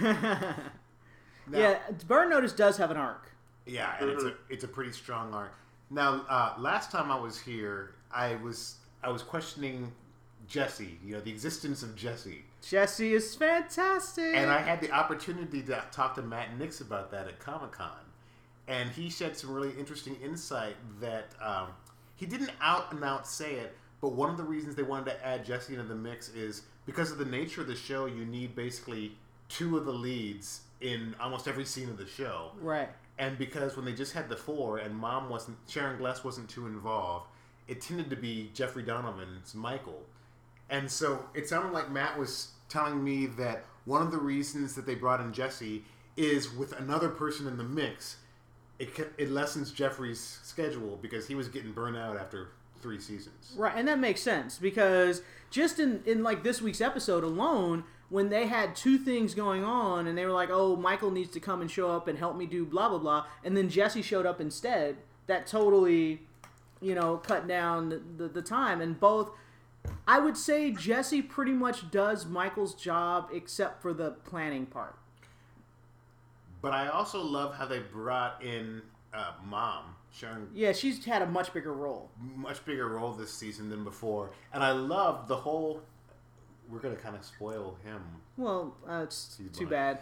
Yeah, Burn Notice does have an arc. Yeah, and it's a pretty strong arc. Now, last time I was here, I was questioning Jesse, the existence of Jesse. Jesse is fantastic. And I had the opportunity to talk to Matt Nix about that at Comic-Con. And he shed some really interesting insight that he didn't out and out say it, but one of the reasons they wanted to add Jesse into the mix is because of the nature of the show, you need basically 2 of the leads in almost every scene of the show. Right. And because when they just had the 4 and Sharon Gless wasn't too involved, it tended to be Jeffrey Donovan's Michael. And so it sounded like Matt was telling me that one of the reasons that they brought in Jesse is with another person in the mix, it lessens Jeffrey's schedule because he was getting burnt out after 3 seasons. Right, and that makes sense because just in like this week's episode alone, when they had 2 things going on and they were like, oh, Michael needs to come and show up and help me do blah, blah, blah, and then Jesse showed up instead, that totally, cut down the time. And both... I would say Jesse pretty much does Michael's job except for the planning part. But I also love how they brought in Mom, Sharon. Yeah, she's had a much bigger role. Much bigger role this season than before. And I love the whole... We're going to kind of spoil him. Well, it's too bad.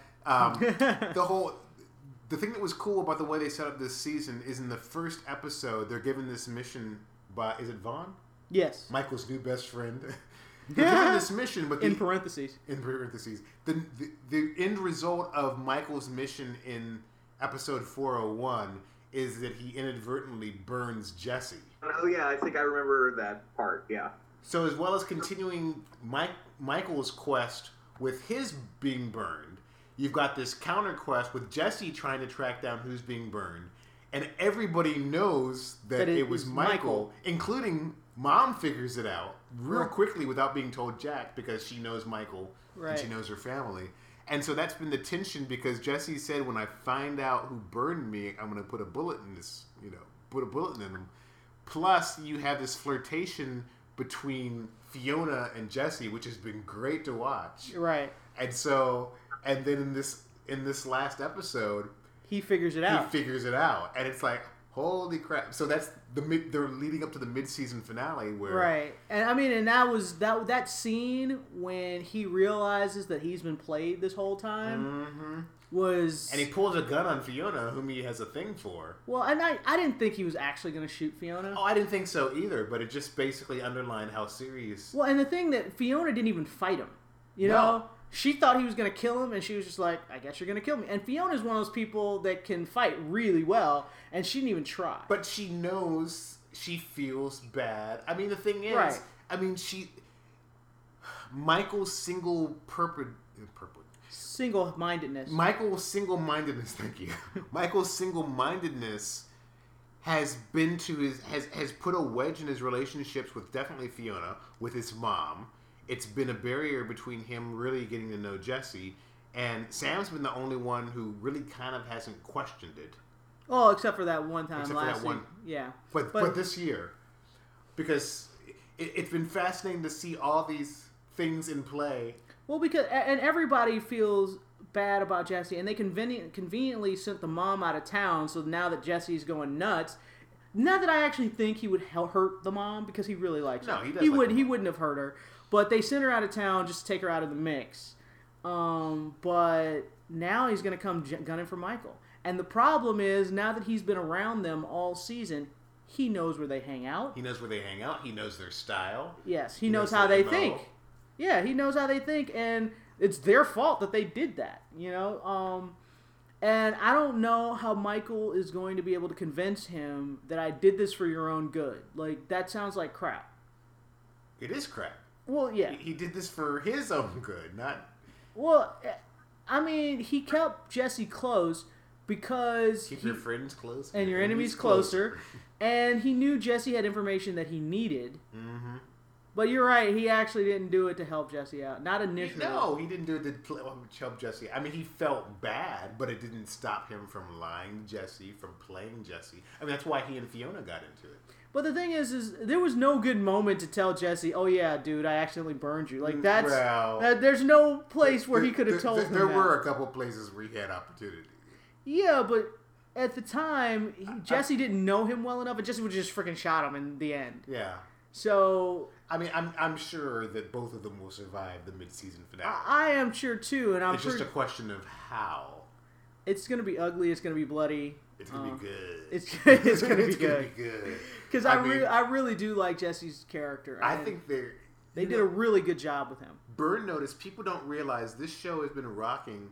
The thing that was cool about the way they set up this season is in the first episode, they're given this mission by... Is it Vaughn? Yes. Michael's new best friend. They're given this mission, but in parentheses. The end result of Michael's mission in episode 401 is that he inadvertently burns Jesse. Oh yeah, I think I remember that part. Yeah. So as well as continuing Michael's quest with his being burned, you've got this counter quest with Jesse trying to track down who's being burned, and everybody knows that it was Michael, including Mom figures it out real quickly without being told Jack because she knows Michael and she knows her family. And so that's been the tension because Jesse said, when I find out who burned me, I'm going to put a bullet in this, put a bullet in him. Plus, you have this flirtation between Fiona and Jesse, which has been great to watch. Right. And then in this last episode, he figures it out. And it's like, holy crap! So that's they're leading up to the mid-season finale where right, and that was that scene when he realizes that he's been played this whole time was, and he pulls a gun on Fiona, whom he has a thing for. Well, and I didn't think he was actually going to shoot Fiona. Oh, I didn't think so either, but it just basically underlined how serious. Well, and the thing that Fiona didn't even fight him, you know. She thought he was going to kill him, and she was just like, I guess you're going to kill me. And Fiona's one of those people that can fight really well, and she didn't even try. But she knows, she feels bad. I mean, the thing is, right. I mean, Michael's single-mindedness. Thank you. Michael's single-mindedness has been to has put a wedge in his relationships with definitely Fiona, with his mom. It's been a barrier between him really getting to know Jesse, and Sam's been the only one who really kind of hasn't questioned it. Oh, except for that one time last week. Yeah. But this year, because it's been fascinating to see all these things in play. Well, because and everybody feels bad about Jesse, and they conveniently sent the mom out of town, so now that Jesse's going nuts, not that I actually think he would hurt the mom because he really likes her. No, he does. He wouldn't have hurt her, but they sent her out of town just to take her out of the mix. But now he's going to come gunning for Michael. And the problem is, now that he's been around them all season, he knows where they hang out. He knows where they hang out. He knows their style. Yes, he knows how they think. Yeah, he knows how they think, and it's their fault that they did that, you know? And I don't know how Michael is going to be able to convince him that I did this for your own good. Like, that sounds like crap. It is crap. Well, yeah. He did this for his own good, not... Well, I mean, he kept Jesse close because... Keep your friends close. And your enemies closer. And he knew Jesse had information that he needed. Mm-hmm. But you're right, he actually didn't do it to help Jesse out. Not initially. No, he didn't do it to help Jesse. I mean, he felt bad, but it didn't stop him from lying to Jesse, from playing Jesse. I mean, that's why he and Fiona got into it. But the thing is there was no good moment to tell Jesse, oh yeah, dude, I accidentally burned you. Like, that's... there's no place where he could have told him There were a couple places where he had opportunity. Yeah, but at the time, Jesse didn't know him well enough, and Jesse would have just freaking shot him in the end. Yeah. So... I mean, I'm sure that both of them will survive the mid-season finale. I am sure, too, and it's just a question of how. It's going to be ugly, it's going to be bloody. It's going to be good. It's going to be good. Because I really do like Jesse's character. I think they did a really good job with him. Burn Notice, people don't realize this show has been rocking.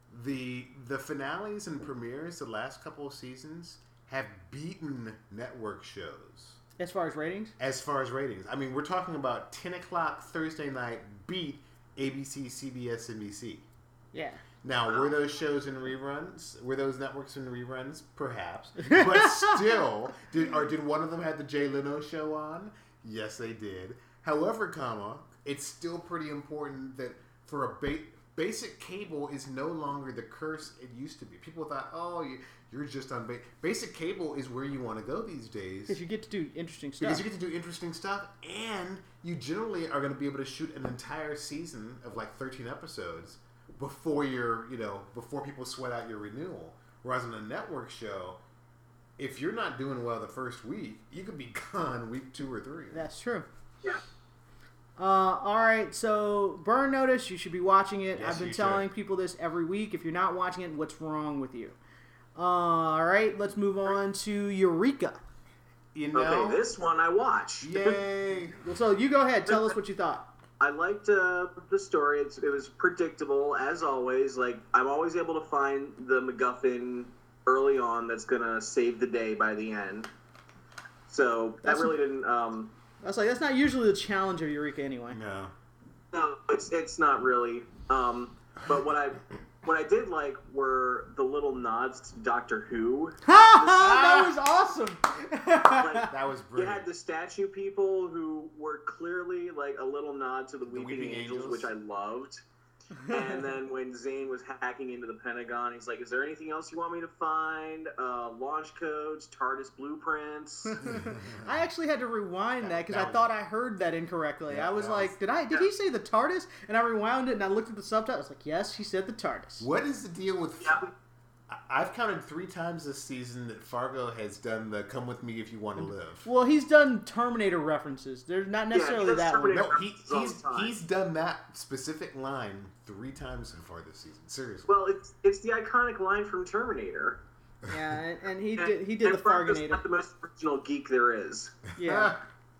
The finales and premieres the last couple of seasons have beaten network shows. As far as ratings? As far as ratings. I mean, we're talking about 10 o'clock Thursday night beat ABC, CBS, NBC. Yeah. Now, were those shows in reruns? Were those networks in reruns? Perhaps. But still, did one of them have the Jay Leno show on? Yes, they did. However, it's still pretty important that for a basic cable is no longer the curse it used to be. People thought, oh, you're just on basic cable is where you want to go these days. Because you get to do interesting stuff. Because you get to do interesting stuff, and you generally are going to be able to shoot an entire season of like 13 episodes before before people sweat out your renewal. Whereas on a network show, if you're not doing well the first week, you could be gone week 2 or 3. That's true. Yeah. All right, so Burn Notice, you should be watching it. Yes, I've been telling people this every week. If you're not watching it, what's wrong with you? All right, let's move on to Eureka. Okay, this one I watched. Yay! So you go ahead. Tell us what you thought. I liked the story. It was predictable, as always. Like, I'm always able to find the MacGuffin early on that's going to save the day by the end. So that really didn't... That's not usually the challenge of Eureka anyway. No, it's not really. But what I did like were the little nods to Doctor Who. That was awesome. That was brilliant. You had the statue people who were clearly like a little nod to the Weeping Angels, which I loved. And then when Zane was hacking into the Pentagon, he's like, is there anything else you want me to find? Launch codes, TARDIS blueprints. I actually had to rewind that because I thought I heard that incorrectly. Yeah, I was like, did he say the TARDIS? And I rewound it and I looked at the subtitle. I was like, yes, she said the TARDIS. What is the deal with... I've counted 3 times this season that Fargo has done the "Come with me if you want to live." Well, he's done Terminator references. There's not necessarily that one. No, he's done that specific line 3 times so far this season. Seriously. Well, it's the iconic line from Terminator. Yeah, and he did the Fargonator. Not the most original geek there is. Yeah.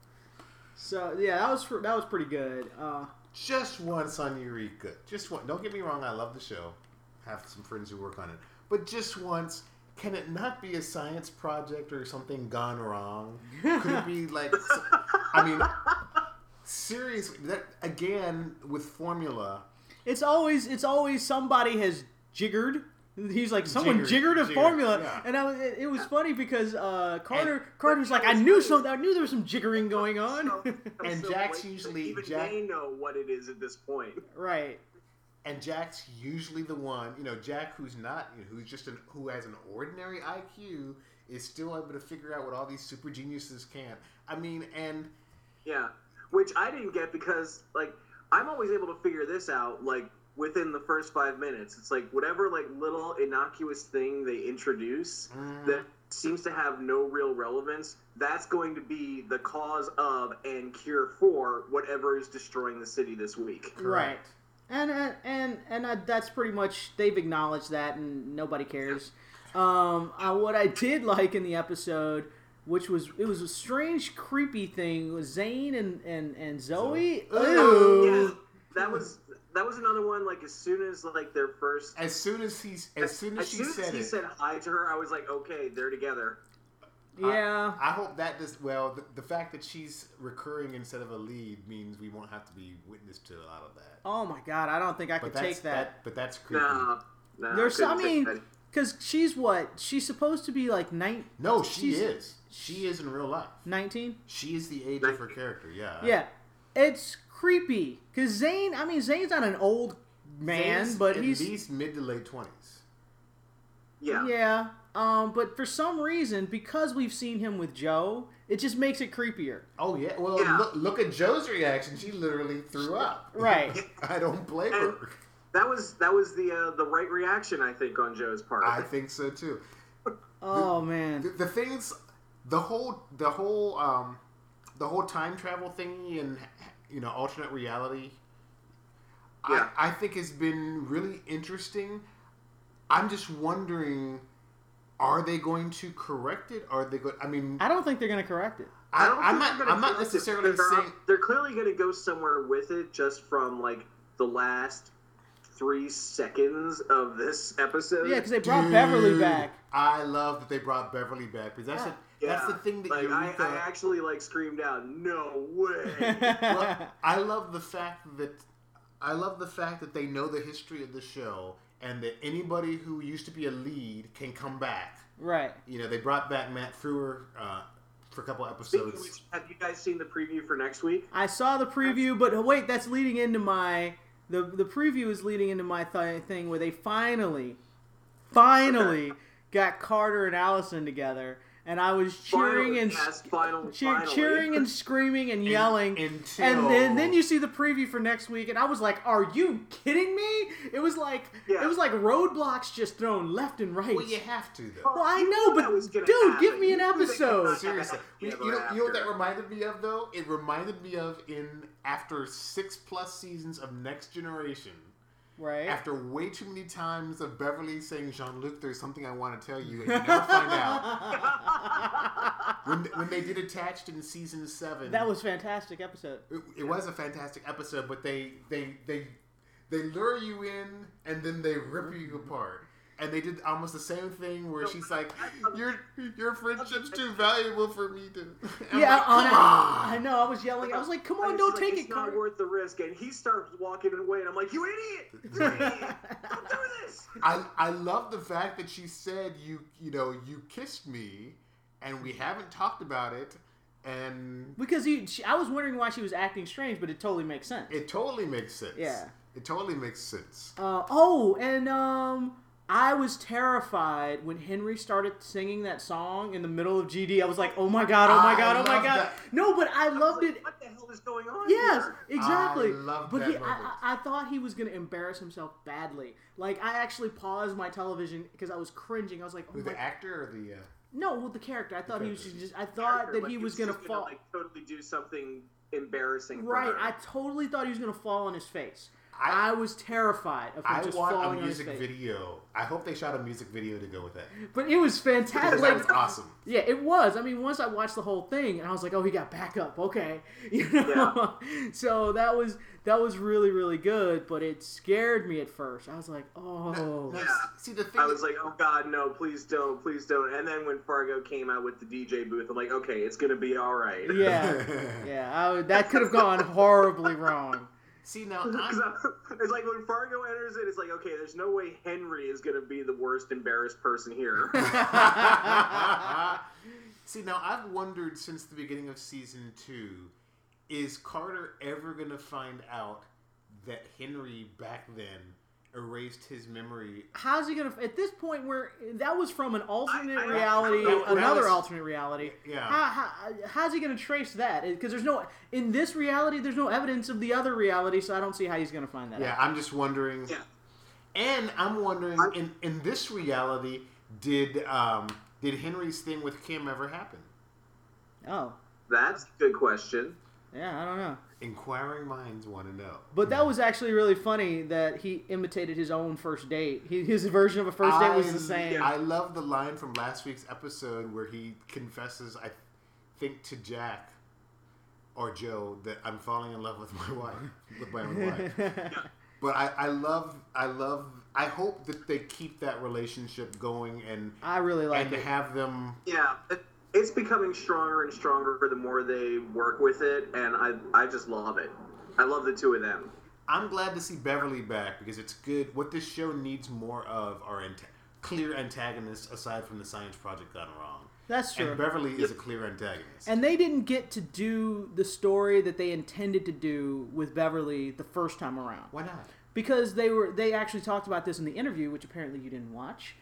So yeah, that was pretty good. Just once on Eureka. Just one. Don't get me wrong. I love the show. Have some friends who work on it. But just once, can it not be a science project or something gone wrong? Could it be like... I mean, seriously, that again, with formula... It's always somebody has jiggered. He's like, someone jiggered a formula. Yeah. And it was funny because Carter's like, I knew there was some jiggering going on. And Jack's usually... Even they know what it is at this point. Right. And Jack's usually the one, Jack who has an ordinary IQ is still able to figure out what all these super geniuses can't. I mean, and... Yeah, which I didn't get because, like, I'm always able to figure this out, like, within the first 5 minutes. It's like, whatever, like, little innocuous thing they introduce that seems to have no real relevance, that's going to be the cause of and cure for whatever is destroying the city this week. Right. And that's pretty much, they've acknowledged that, and nobody cares. What I did like in the episode, which was a strange, creepy thing, was Zane and Zoe. Yeah, that was another one. Like as soon as she said hi to her, I was like, okay, they're together. Yeah. I hope that does well. The fact that she's recurring instead of a lead means we won't have to be witness to a lot of that. Oh my God, I don't think I could take that. But that's creepy. No, There's, because she's what? She's supposed to be like 9. No, she is. She is in real life. 19? She is the age of her character, yeah. Yeah. It's creepy. Because Zane's not an old man, Zane's but he's... at least mid to late 20s. Yeah. Yeah. But for some reason, because we've seen him with Joe, it just makes it creepier. Oh, yeah. Well, yeah. Look at Joe's reaction. She literally threw up. Right. I don't blame her. That was the right reaction, I think, on Joe's part. I think so too. Oh man, the things, the whole time travel thingy and alternate reality. Yeah. I think has been really interesting. I'm just wondering, are they going to correct it? Are they going? I mean, I don't think they're going to correct it. I'm not necessarily saying they're clearly going to go somewhere with it, just from like the last 3 seconds of this episode. Yeah, because they brought Beverly back. I love that they brought Beverly back because that's the thing that I actually screamed out, "No way!" Well, I love the fact that they know the history of the show and that anybody who used to be a lead can come back. Right. They brought back Matt Frewer for a couple episodes. Speaking of which, have you guys seen the preview for next week? I saw the preview, but wait, that's leading into my. The preview is leading into my thing where they finally got Carter and Allison together, and I was cheering cheering and screaming and yelling, and then you see the preview for next week, and I was like, "Are you kidding me?" It was like roadblocks just thrown left and right. Well, you have to though. Well, I know, but dude, give me an episode. Seriously, you know what that reminded me of though? It reminded me of after 6+ seasons of Next Generation. Right. After way too many times of Beverly saying, "Jean-Luc, there's something I want to tell you," and you never find out. When they did Attached in season 7, that was a fantastic episode. It was a fantastic episode, but they lure you in and then they rip you apart. And they did almost the same thing where she's like, "Your friendship's too valuable for me to." I know. I was yelling. I was like, "Come on, don't take it, It's not worth the risk." And he starts walking away, and I'm like, "You idiot! You idiot! Don't do this!" I love the fact that she said, you kissed me, and we haven't talked about it, and because I was wondering why she was acting strange, but it totally makes sense. It totally makes sense. Yeah, it totally makes sense. I was terrified when Henry started singing that song in the middle of GD. I was like, oh my God, oh my God, oh my God. No, but I loved it. What the hell is going on Yes, here? exactly. I loved but that moment. I thought he was going to embarrass himself badly. Like, I actually paused my television because I was cringing. I was like, oh the actor or the... No, with the character. I thought he was just... I thought that he was going to fall... totally do something embarrassing Right, for her. I totally thought he was going to fall on his face. I was terrified of him just falling on his face. I want a music video. I hope they shot a music video to go with that. But it was fantastic. That was awesome. Yeah, it was. I mean, once I watched the whole thing, and I was like, "Oh, he got backup. Okay," Yeah. So that was really, really good. But it scared me at first. I was like, "Oh." Yeah. See, the thing I was like, "Oh God, no! Please don't! Please don't!" And then when Fargo came out with the DJ booth, I'm like, "Okay, it's gonna be all right." Yeah. That could have gone horribly wrong. See, now, it's like when Fargo enters it, it's like, okay, there's no way Henry is going to be the worst embarrassed person here. See, now, I've wondered since the beginning of season 2, is Carter ever going to find out that Henry back then erased his memory? How's he gonna? At this point, where that was from an alternate reality, another alternate reality. Yeah. How's he gonna trace that? Because in this reality, there's no evidence of the other reality, so I don't see how he's gonna find that. Yeah, I'm just wondering. Yeah. And I'm wondering, in this reality, did Did Henry's thing with Kim ever happen? Oh. That's a good question. Yeah, I don't know. Inquiring minds want to know. But that was actually really funny that he imitated his own first date. His version of a first date was the same. I love the line from last week's episode where he confesses, I think, to Jack or Joe that I'm falling in love with my wife, with my own wife. But I hope that they keep that relationship going and I really like and it. to have them. Yeah, it's becoming stronger and stronger the more they work with it, and I just love it. I love the two of them. I'm glad to see Beverly back because it's good. What this show needs more of are clear antagonists aside from the Science Project gone wrong. That's true. And Beverly is a clear antagonist. And they didn't get to do the story that they intended to do with Beverly the first time around. Why not? Because they actually talked about this in the interview, which apparently you didn't watch.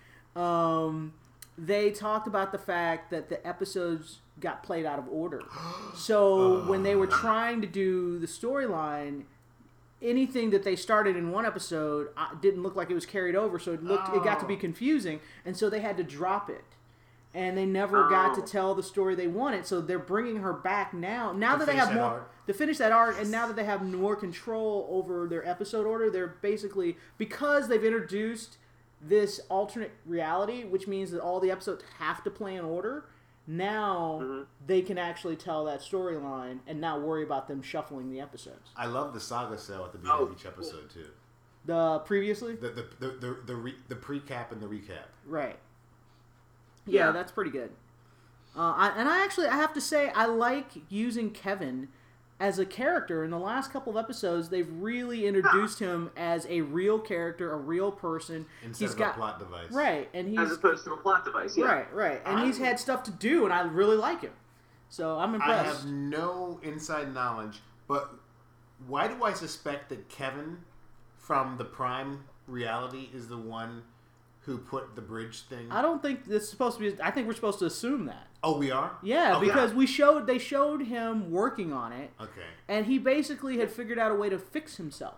They talked about the fact that the episodes got played out of order. So when they were trying to do the storyline, anything that they started in one episode didn't look like it was carried over, so it got to be confusing, and so they had to drop it. And they never got to tell the story they wanted, so they're bringing her back now. Now that they have more to finish that arc, and now that they have more control over their episode order, they're basically, because they've introduced this alternate reality, which means that all the episodes have to play in order. Now they can actually tell that storyline and not worry about them shuffling the episodes. I love the saga cell at the beginning of each episode too. The previously, the pre-cap and the recap. Right. Yeah, that's pretty good. I have to say, I like using Kevin as a character. In the last couple of episodes, they've really introduced him as a real character, a real person. Instead of a plot device. Right. And as opposed to a plot device, yeah. Right. And he's had stuff to do, and I really like him. So I'm impressed. I have no inside knowledge, but why do I suspect that Kevin from the Prime reality is the one who put the bridge thing? I don't think this is supposed to be. I think we're supposed to assume that. Oh, we are? Yeah, because they showed him working on it. Okay. And he basically had figured out a way to fix himself.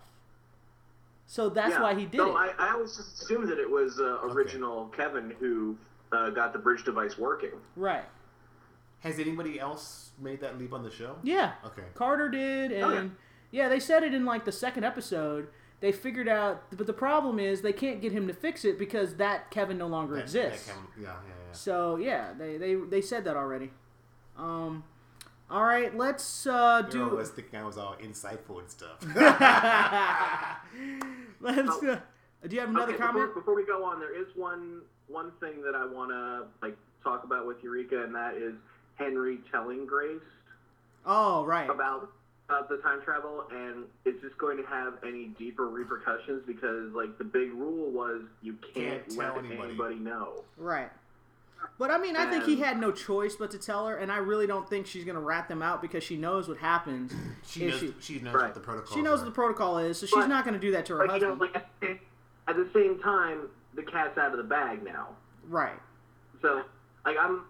So that's why he did it. I always just assumed that it was original Kevin who got the bridge device working. Right. Has anybody else made that leap on the show? Yeah. Okay. Carter did, and they said it in like the second episode. They figured out, but the problem is they can't get him to fix it because that Kevin no longer exists. That Kevin, yeah. So they said that already. All right, let's do. I was thinking I was all insightful and stuff. Let's. Do you have another comment? Before we go on, there is one thing that I want to talk about with Eureka, and that is Henry telling Grace. Oh, right. About the time travel, and is this going to have any deeper repercussions? Because the big rule was you can't let anybody know. Right. But I mean, I think he had no choice but to tell her, and I really don't think she's going to rat them out because she knows what happens. She knows what the protocol is. She knows what the protocol is, so she's not going to do that to her husband. At the same time, the cat's out of the bag now. Right. So, I'm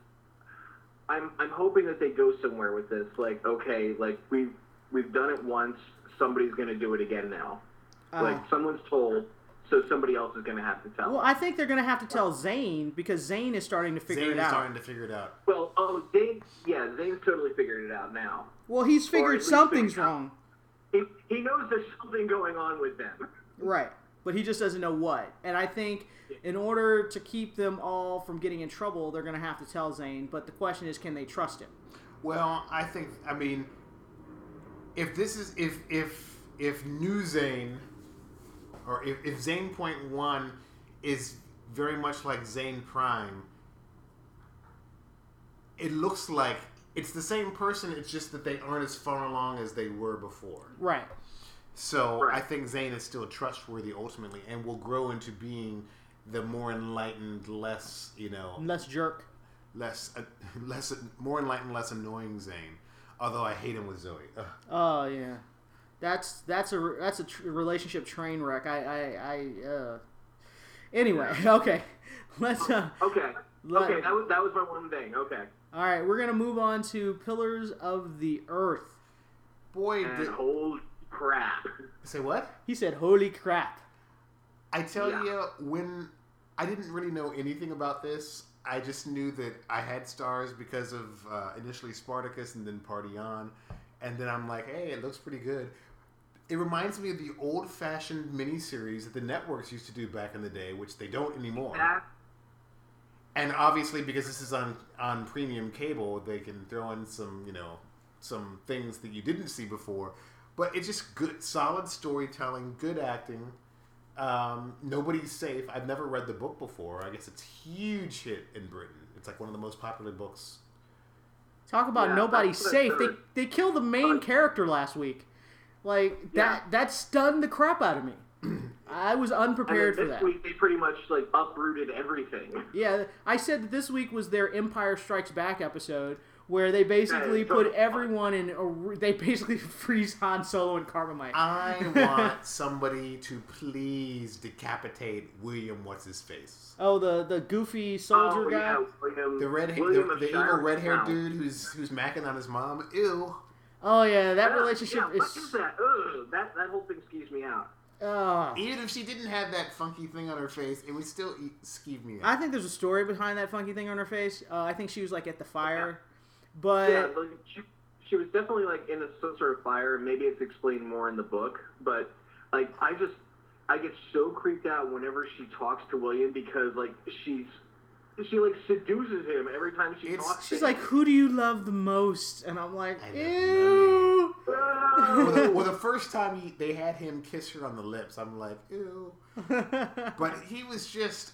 hoping that they go somewhere with this. We've done it once. Somebody's going to do it again now. Someone's told, so somebody else is going to have to tell. Well, I think they're going to have to tell Zane because Zane is starting to figure it out. Well, Zane's totally figured it out now. Well, he's figured something's wrong. He knows there's something going on with them. Right. But he just doesn't know what. And I think in order to keep them all from getting in trouble, they're going to have to tell Zane. But the question is, can they trust him? Well, if new Zane, or if Zane Point 1 is very much like Zane Prime, it looks like it's the same person, it's just that they aren't as far along as they were before. Right. So I think Zane is still trustworthy ultimately, and will grow into being the more enlightened, less jerk, more enlightened, less annoying Zane. Although I hate him with Zoe. Ugh. Oh yeah, that's a relationship train wreck. Anyway, okay, let's. Okay. That was my one thing. Okay. All right, we're gonna move on to Pillars of the Earth. Boy, holy crap! Say what? He said, "Holy crap!" I tell you, when I didn't really know anything about this, I just knew that I had stars because of initially Spartacus and then Party On, and then I'm like, hey, it looks pretty good. It reminds me of the old-fashioned miniseries that the networks used to do back in the day, which they don't anymore. Yeah. And obviously, because this is on premium cable, they can throw in some things that you didn't see before. But it's just good, solid storytelling, good acting. Nobody's Safe. I've never read the book before. I guess it's a huge hit in Britain. It's like one of the most popular books. Talk about Nobody's Safe. They killed the main But- character last week. Like that stunned the crap out of me. I was unprepared for and then that. this week they pretty much like uprooted everything. Yeah, I said that this week was their Empire Strikes Back episode, where they basically it's put totally everyone in. They basically freeze Han Solo and Carbonite. I want somebody to please decapitate William What's-His-Face. Oh, the goofy soldier guy. Yeah, William, The William of the evil Shire red-haired Town. dude who's macking on his mom. Ew. Oh yeah, that Yeah, relationship yeah, is. what is that? Ugh, that whole thing skeeves me out. Even if she didn't have that funky thing on her face, it would still skeeve me out. I think there's a story behind that funky thing on her face. I think she was like at the fire, but Yeah, like, she was definitely like in some sort of fire. Maybe it's explained more in the book, but like I get so creeped out whenever she talks to William because like she like seduces him every time she talks. she's to like, him. "Who do you love the most?" And I'm like, I love "Ew." Well, the first time they had him kiss her on the lips, I'm like, ew. But he was just,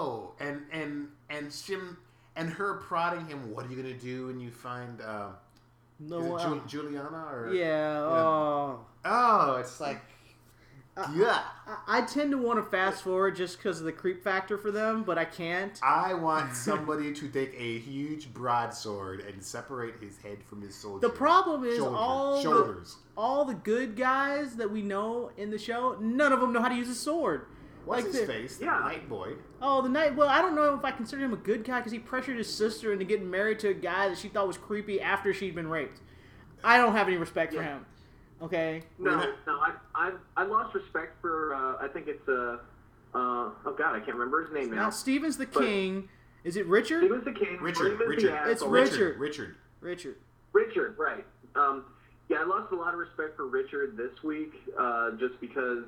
and Jim and her prodding him. What are you gonna do when you find No, is it Juliana or yeah. Oh, it's like, yeah. I tend to want to fast forward just because of the creep factor for them, but I can't. I want somebody to take a huge broadsword and separate his head from his soldier. The problem is shoulders. all the good guys that we know in the show, none of them know how to use a sword. What's Like his the- face? The Yeah. Night Boy. Oh, the night. Well, I don't know if I consider him a good guy because he pressured his sister into getting married to a guy that she thought was creepy after she'd been raped. I don't have any respect for him. Okay. No, I lost respect for I think it's oh god, I can't remember his name now. Now Stephen's the king. Is it Richard? Stephen's the king. Richard. William's the It's asshole. Richard. Richard. Richard. Right. Yeah, I lost a lot of respect for Richard this week, just because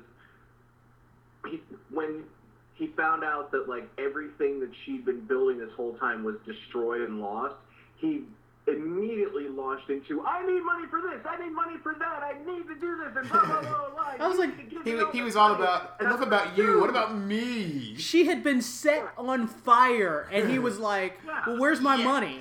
when he found out that like everything that she'd been building this whole time was destroyed and lost, he immediately launched into, I need money for this, I need money for that, I need to do this, and blah, blah, blah, blah. I was like, He was all about, enough about you, what about me? She had been set on fire, and he was like, "Well, where's my money?"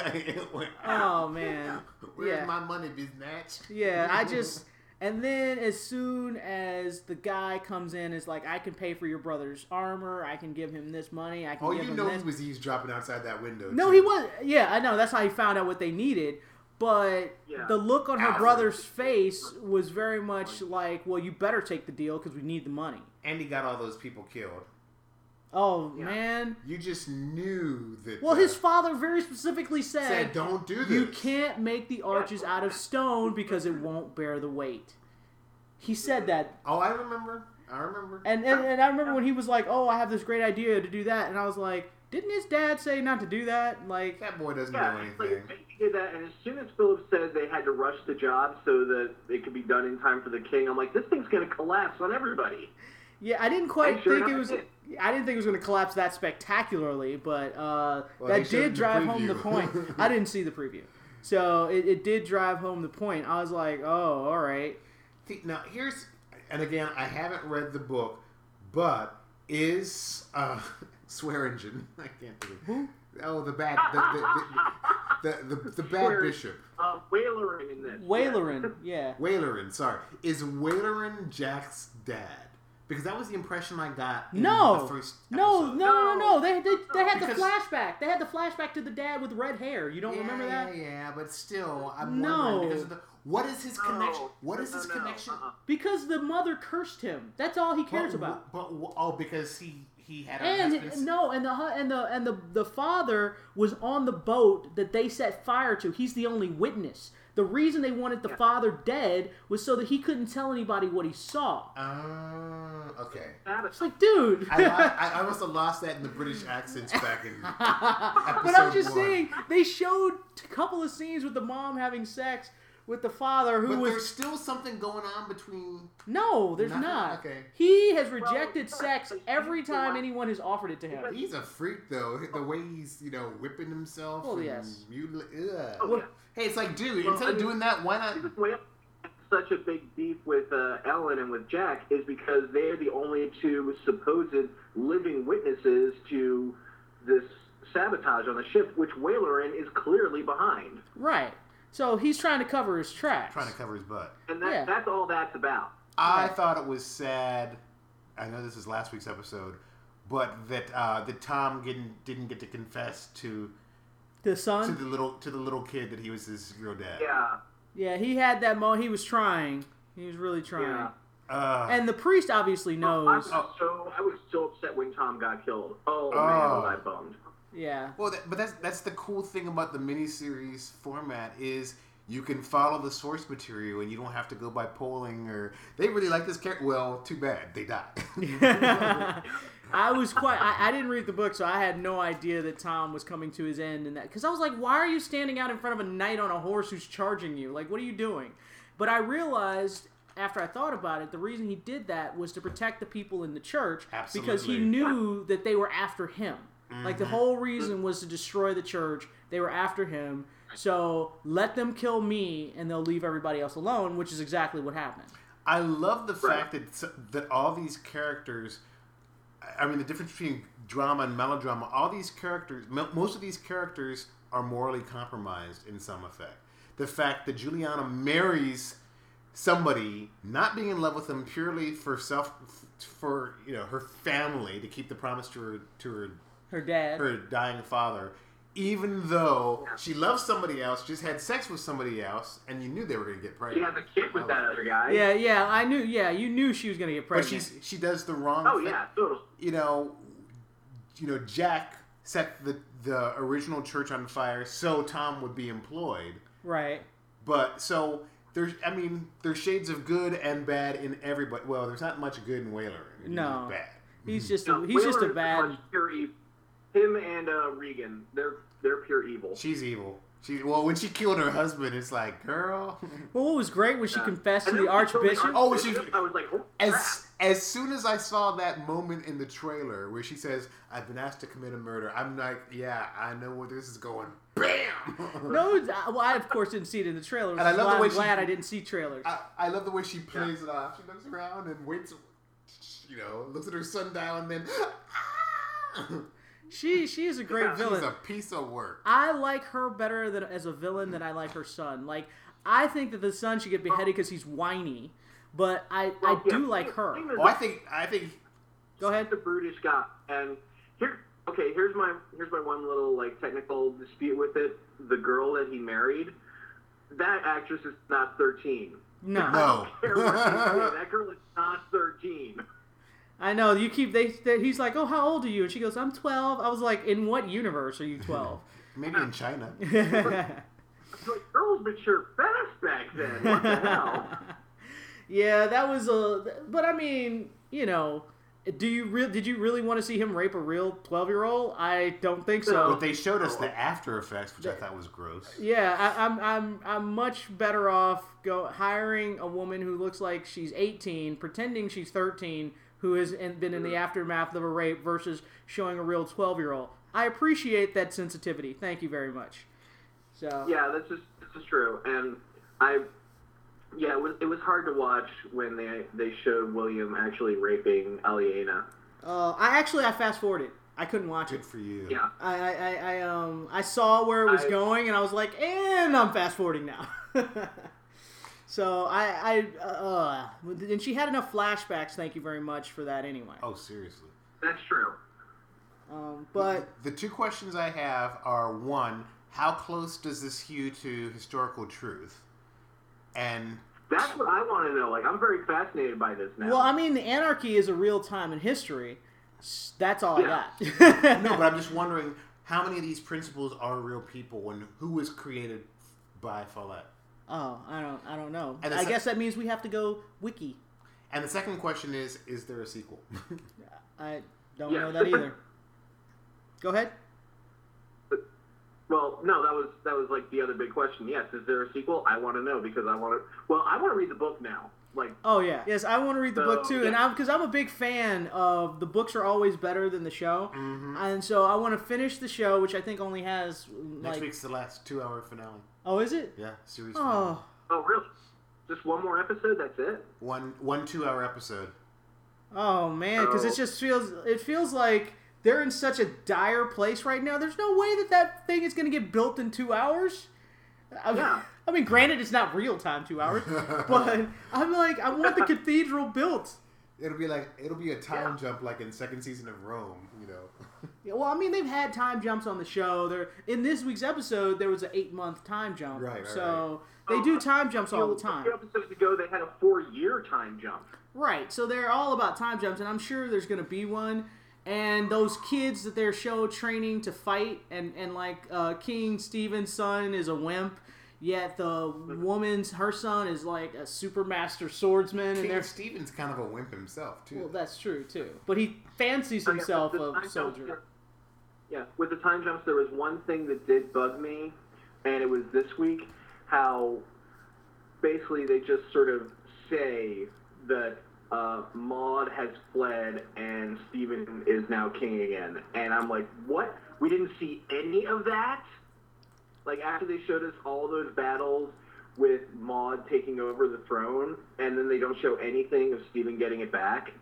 Oh man. Where's Yeah. my money, biznatch? Yeah, I just. And then as soon as the guy comes in, is like, I can pay for your brother's armor. I can give him this money. I can Oh, give you him know this. he was eavesdropping outside that window. No, too. he was. Yeah, I know. That's how he found out what they needed. But Yeah. the look on her Alfred. brother's face was very much like, well, you better take the deal because we need the money. And he got all those people killed. Oh, Yeah. man. You just knew that. Well, his father very specifically said, "Don't do this." you can't make the arches out of stone because it won't bear the weight. He said that. Oh, I remember. And I remember when he was like, oh, I have this great idea to do that. And I was like, didn't his dad say not to do that? Like, That boy doesn't yeah, know it's anything. like, he did that, and as soon as Philip said they had to rush the job so that it could be done in time for the king, I'm like, this thing's going to collapse on everybody. yeah, I didn't quite I'm sure think it enough was. it I didn't think it was going to collapse that spectacularly, but they that showed did the drive home the preview. point. I didn't see the preview, so it did drive home the point. I was like, oh, all right. See, now here's, and again, I haven't read the book, but is Swearingen? I can't think of who. Oh, the bad, the bad Swear- bishop. Wailerin in this. Wailerin, yeah. Wailerin, sorry, is Wailerin Jack's dad? Because that was the impression I got in No, the first no. episode. They had the Because- flashback. They had the flashback to the dad with red hair. You don't remember that? Yeah, but still, I'm No. wondering because of the, what is his connection? What is his No. connection? Because the mother cursed him. That's all he cares about. But because he he had. And the father was on the boat that they set fire to. He's the only witness. The reason they wanted the father dead was so that he couldn't tell anybody what he saw. Okay. It's like, dude. I must have lost that in the British accents back in episode But I'm just 1. saying, they showed a couple of scenes with the mom having sex with the father But there's still something going on between... No, there's Nothing? not. Okay. He has rejected sex every time anyone has offered it to him. He's a freak, though. The way he's, whipping himself. Well, and yes. Hey, it's like, dude, instead of doing that, why not... Such a big beef with Ellen and with Jack is because they're the only two supposed living witnesses to this sabotage on the ship, which Whalerin is clearly behind. Right. So he's trying to cover his tracks. Trying to cover his butt. And that's all that's about. I thought it was sad. I know this is last week's episode, but that Tom didn't get to confess to the son, to the little kid that he was his real dad. Yeah. Yeah, he had that moment. He was trying. He was really trying. Yeah. And the priest obviously knows. I was so upset when Tom got killed. Oh man, was I bummed. Yeah. Well, but that's the cool thing about the miniseries format is you can follow the source material and you don't have to go by polling or they really like this character. Well, too bad they died. I didn't read the book, so I had no idea that Tom was coming to his end in that. Because I was like, why are you standing out in front of a knight on a horse who's charging you? Like, what are you doing? But I realized after I thought about it, the reason he did that was to protect the people in the church. Absolutely. Because he knew that they were after him. Mm-hmm. Like, the whole reason was to destroy the church. They were after him. So let them kill me, and they'll leave everybody else alone, which is exactly what happened. I love the fact that all these characters... I mean, the difference between drama and melodrama, all these characters, most of these characters are morally compromised in some effect. The fact that Juliana marries somebody, not being in love with them purely for her family, to keep the promise to her dad, her dying father, even though she loves somebody else, just had sex with somebody else, and you knew they were going to get pregnant. She had the kid with that other guy. Yeah, I knew. Yeah, you knew she was going to get pregnant. But she does the wrong thing. Yeah, totally. Jack set the original church on fire so Tom would be employed. Right. But so there's shades of good and bad in everybody. Well, there's not much good in Whaler. No, he's bad. He's just a bad. Him and Regan, they're pure evil. She's evil. When she killed her husband, it's like, girl. Well, what was great was she confessed to the Archbishop. I was like, oh, as soon as I saw that moment in the trailer where she says, "I've been asked to commit a murder," I'm like, yeah, I know where this is going. Bam. No, well, I of course didn't see it in the trailer. And I love the way glad I didn't see trailers. I love the way she plays it off. She looks around and waits. Looks at her sundial and then. She is a great villain. She's a piece of work. I like her better as a villain than I like her son. Like, I think that the son should get beheaded because he's whiny, but I do like her. Oh, I think. Go ahead. The brutish guy, and here's my one little technical dispute with it. The girl that he married, that actress is not 13. No. I don't care what you say. That girl is not 13. I know, he's like, oh, how old are you? And she goes, I'm 12. I was like, in what universe are you 12? Maybe in China. Girls mature fast back then. What the hell? Yeah, that was but I mean, did you really want to see him rape a real 12-year-old? I don't think so. But they showed us the after effects, which I thought was gross. Yeah, I'm much better off hiring a woman who looks like she's 18, pretending she's 13, who has been in the aftermath of a rape versus showing a real 12-year-old. I appreciate that sensitivity. Thank you very much. So yeah, this is true, and it was hard to watch when they showed William actually raping Aliena. I fast forwarded. I couldn't watch it. Good for you. Yeah. I saw where it was going, and I was like, and I'm fast forwarding now. So and she had enough flashbacks. Thank you very much for that. Anyway. Oh, seriously. That's true. But the two questions I have are: one, how close does this hew to historical truth? And that's what I want to know. I'm very fascinated by this now. Well, I mean, the anarchy is a real time in history. That's all Yeah. I got. No, but I'm just wondering how many of these principles are real people and who was created by Follett. Oh, I don't know. And I guess that means we have to go wiki. And the second question is there a sequel? I don't Yeah. know that either. Go ahead. Well, no, that was like the other big question. Yes, is there a sequel? I want to know because I want to read the book now. Like, Oh yeah, yes, I want to read the book too, and yeah. because I'm a big fan of the books are always better than the show, and so I want to finish the show, which I think only has Next like, week's the last 2-hour finale. oh, is it? Yeah, series finale. Oh, oh really? Just one more episode? That's it? One 2-hour episode. oh man, because it Oh. just feels like they're in such a dire place right now. There's no way that thing is going to get built in 2 hours. Yeah. I mean, granted, it's not real time 2 hours, but I'm like, I want the cathedral built. It'll be a time jump like in second season of Rome, you know. Yeah, well, I mean, they've had time jumps on the show. In this week's episode, there was an 8-month time jump. Right, So they do time jumps all the time. A few episodes ago, they had a 4-year time jump. Right. So they're all about time jumps, and I'm sure there's going to be one. And those kids that they're training to fight, and like King Stephen's son is a wimp, yet the her son is like a super master swordsman. King and they're Stephen's kind of a wimp himself too. well, that's true too. But he fancies Okay, himself with the a time soldier. jumps, yeah, with the time jumps, there was one thing that did bug me, and it was this week, how basically they just sort of say that Maud has fled and Stephen is now king again. And I'm like, what? We didn't see any of that? Like, after they showed us all those battles with Maud taking over the throne, and then they don't show anything of Stephen getting it back?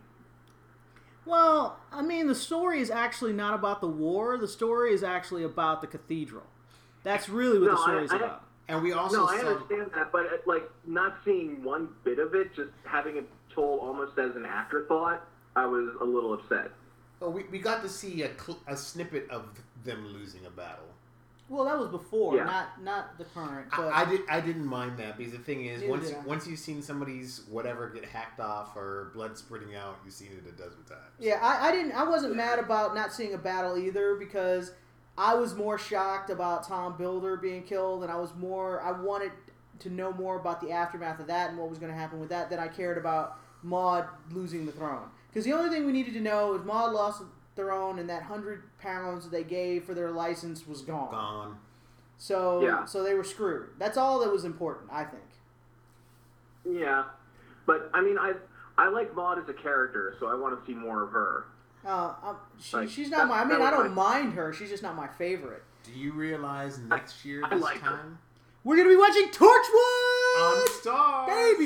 Well, I mean, the story is actually not about the war. The story is actually about the cathedral. That's really what No, the story is I- about. And we also No, I saw understand that, but like not seeing one bit of it, just having it told almost as an afterthought, I was a little upset. well, we got to see a snippet of them losing a battle. Well, that was before, Yeah. not the current. But I didn't mind that because the thing is, Neither did I. once you've seen somebody's whatever get hacked off or blood spurting out, you've seen it a dozen times. yeah, I wasn't mad about not seeing a battle either because I was more shocked about Tom Builder being killed, and I wanted to know more about the aftermath of that and what was going to happen with that than I cared about Maud losing the throne. Because the only thing we needed to know is Maud lost the throne, and that £100 that they gave for their license was gone. Gone. So Yeah. so they were screwed. That's all that was important, I think. Yeah, but I mean, I like Maud as a character, so I want to see more of her. Like, She's not my. I mean, that I was don't mind her. She's just not my favorite. Do you realize next year I this like her. time We're gonna be watching on Torchwood, Star baby.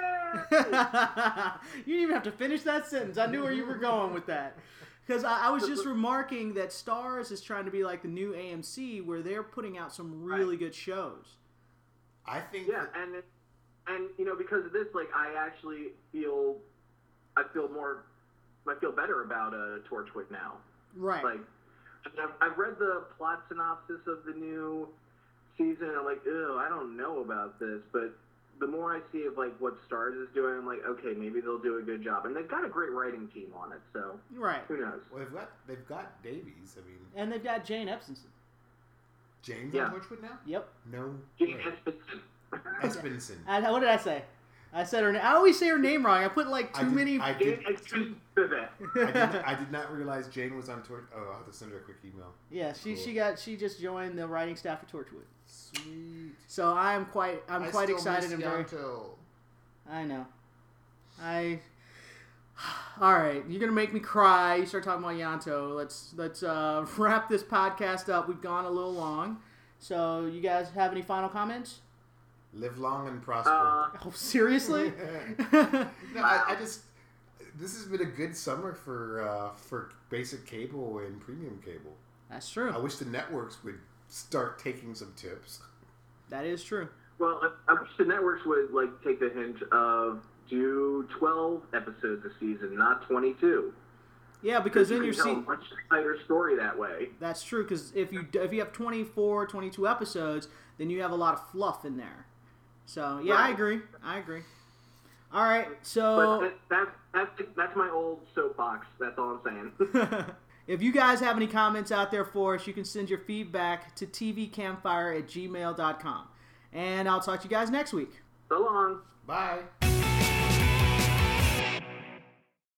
Yeah! You didn't even have to finish that sentence. I knew where you were going with that. Because I was just remarking that Stars is trying to be like the new AMC, where they're putting out some really good shows. I think. Yeah, and you know, because of this, like, I actually feel better about Torchwood now. Right. Like, I've read the plot synopsis of the new season, and I'm like, ew, I don't know about this. But the more I see of like what Stars is doing, I'm like, okay, maybe they'll do a good job. And they've got a great writing team on it, so Right. who knows? Well, they've got Davies. I mean, And they've got Jane Epstein. James Yeah. on Torchwood now. Yep. No. Jane way. Espenson. Espenson. What did I say? I said her name. I always say her name wrong. I put like I too did- many. I Jane did. Espenson. I did not realize Jane was on Torch. Oh, I'll have to send her a quick email. Yeah, Cool. she just joined the writing staff at Torchwood. Sweet. So I'm quite still excited miss and very. Yanto. I know. All right, you're gonna make me cry. You start talking about Yanto. Let's wrap this podcast up. We've gone a little long. So you guys have any final comments? Live long and prosper. Oh, seriously? No, I just. This has been a good summer for basic cable and premium cable. That's true. I wish the networks would start taking some tips. That is true. Well, I wish the networks would like take the hint of do 12 episodes a season, not 22. Yeah, because then you you're can tell seeing. a much tighter story that way. That's true, because if you have 24, 22 episodes, then you have a lot of fluff in there. So yeah, Right. I agree. All right, so But that's my old soapbox. Fox. That's all I'm saying. If you guys have any comments out there for us, you can send your feedback to tvcampfire@gmail.com. And I'll talk to you guys next week. So long. Bye.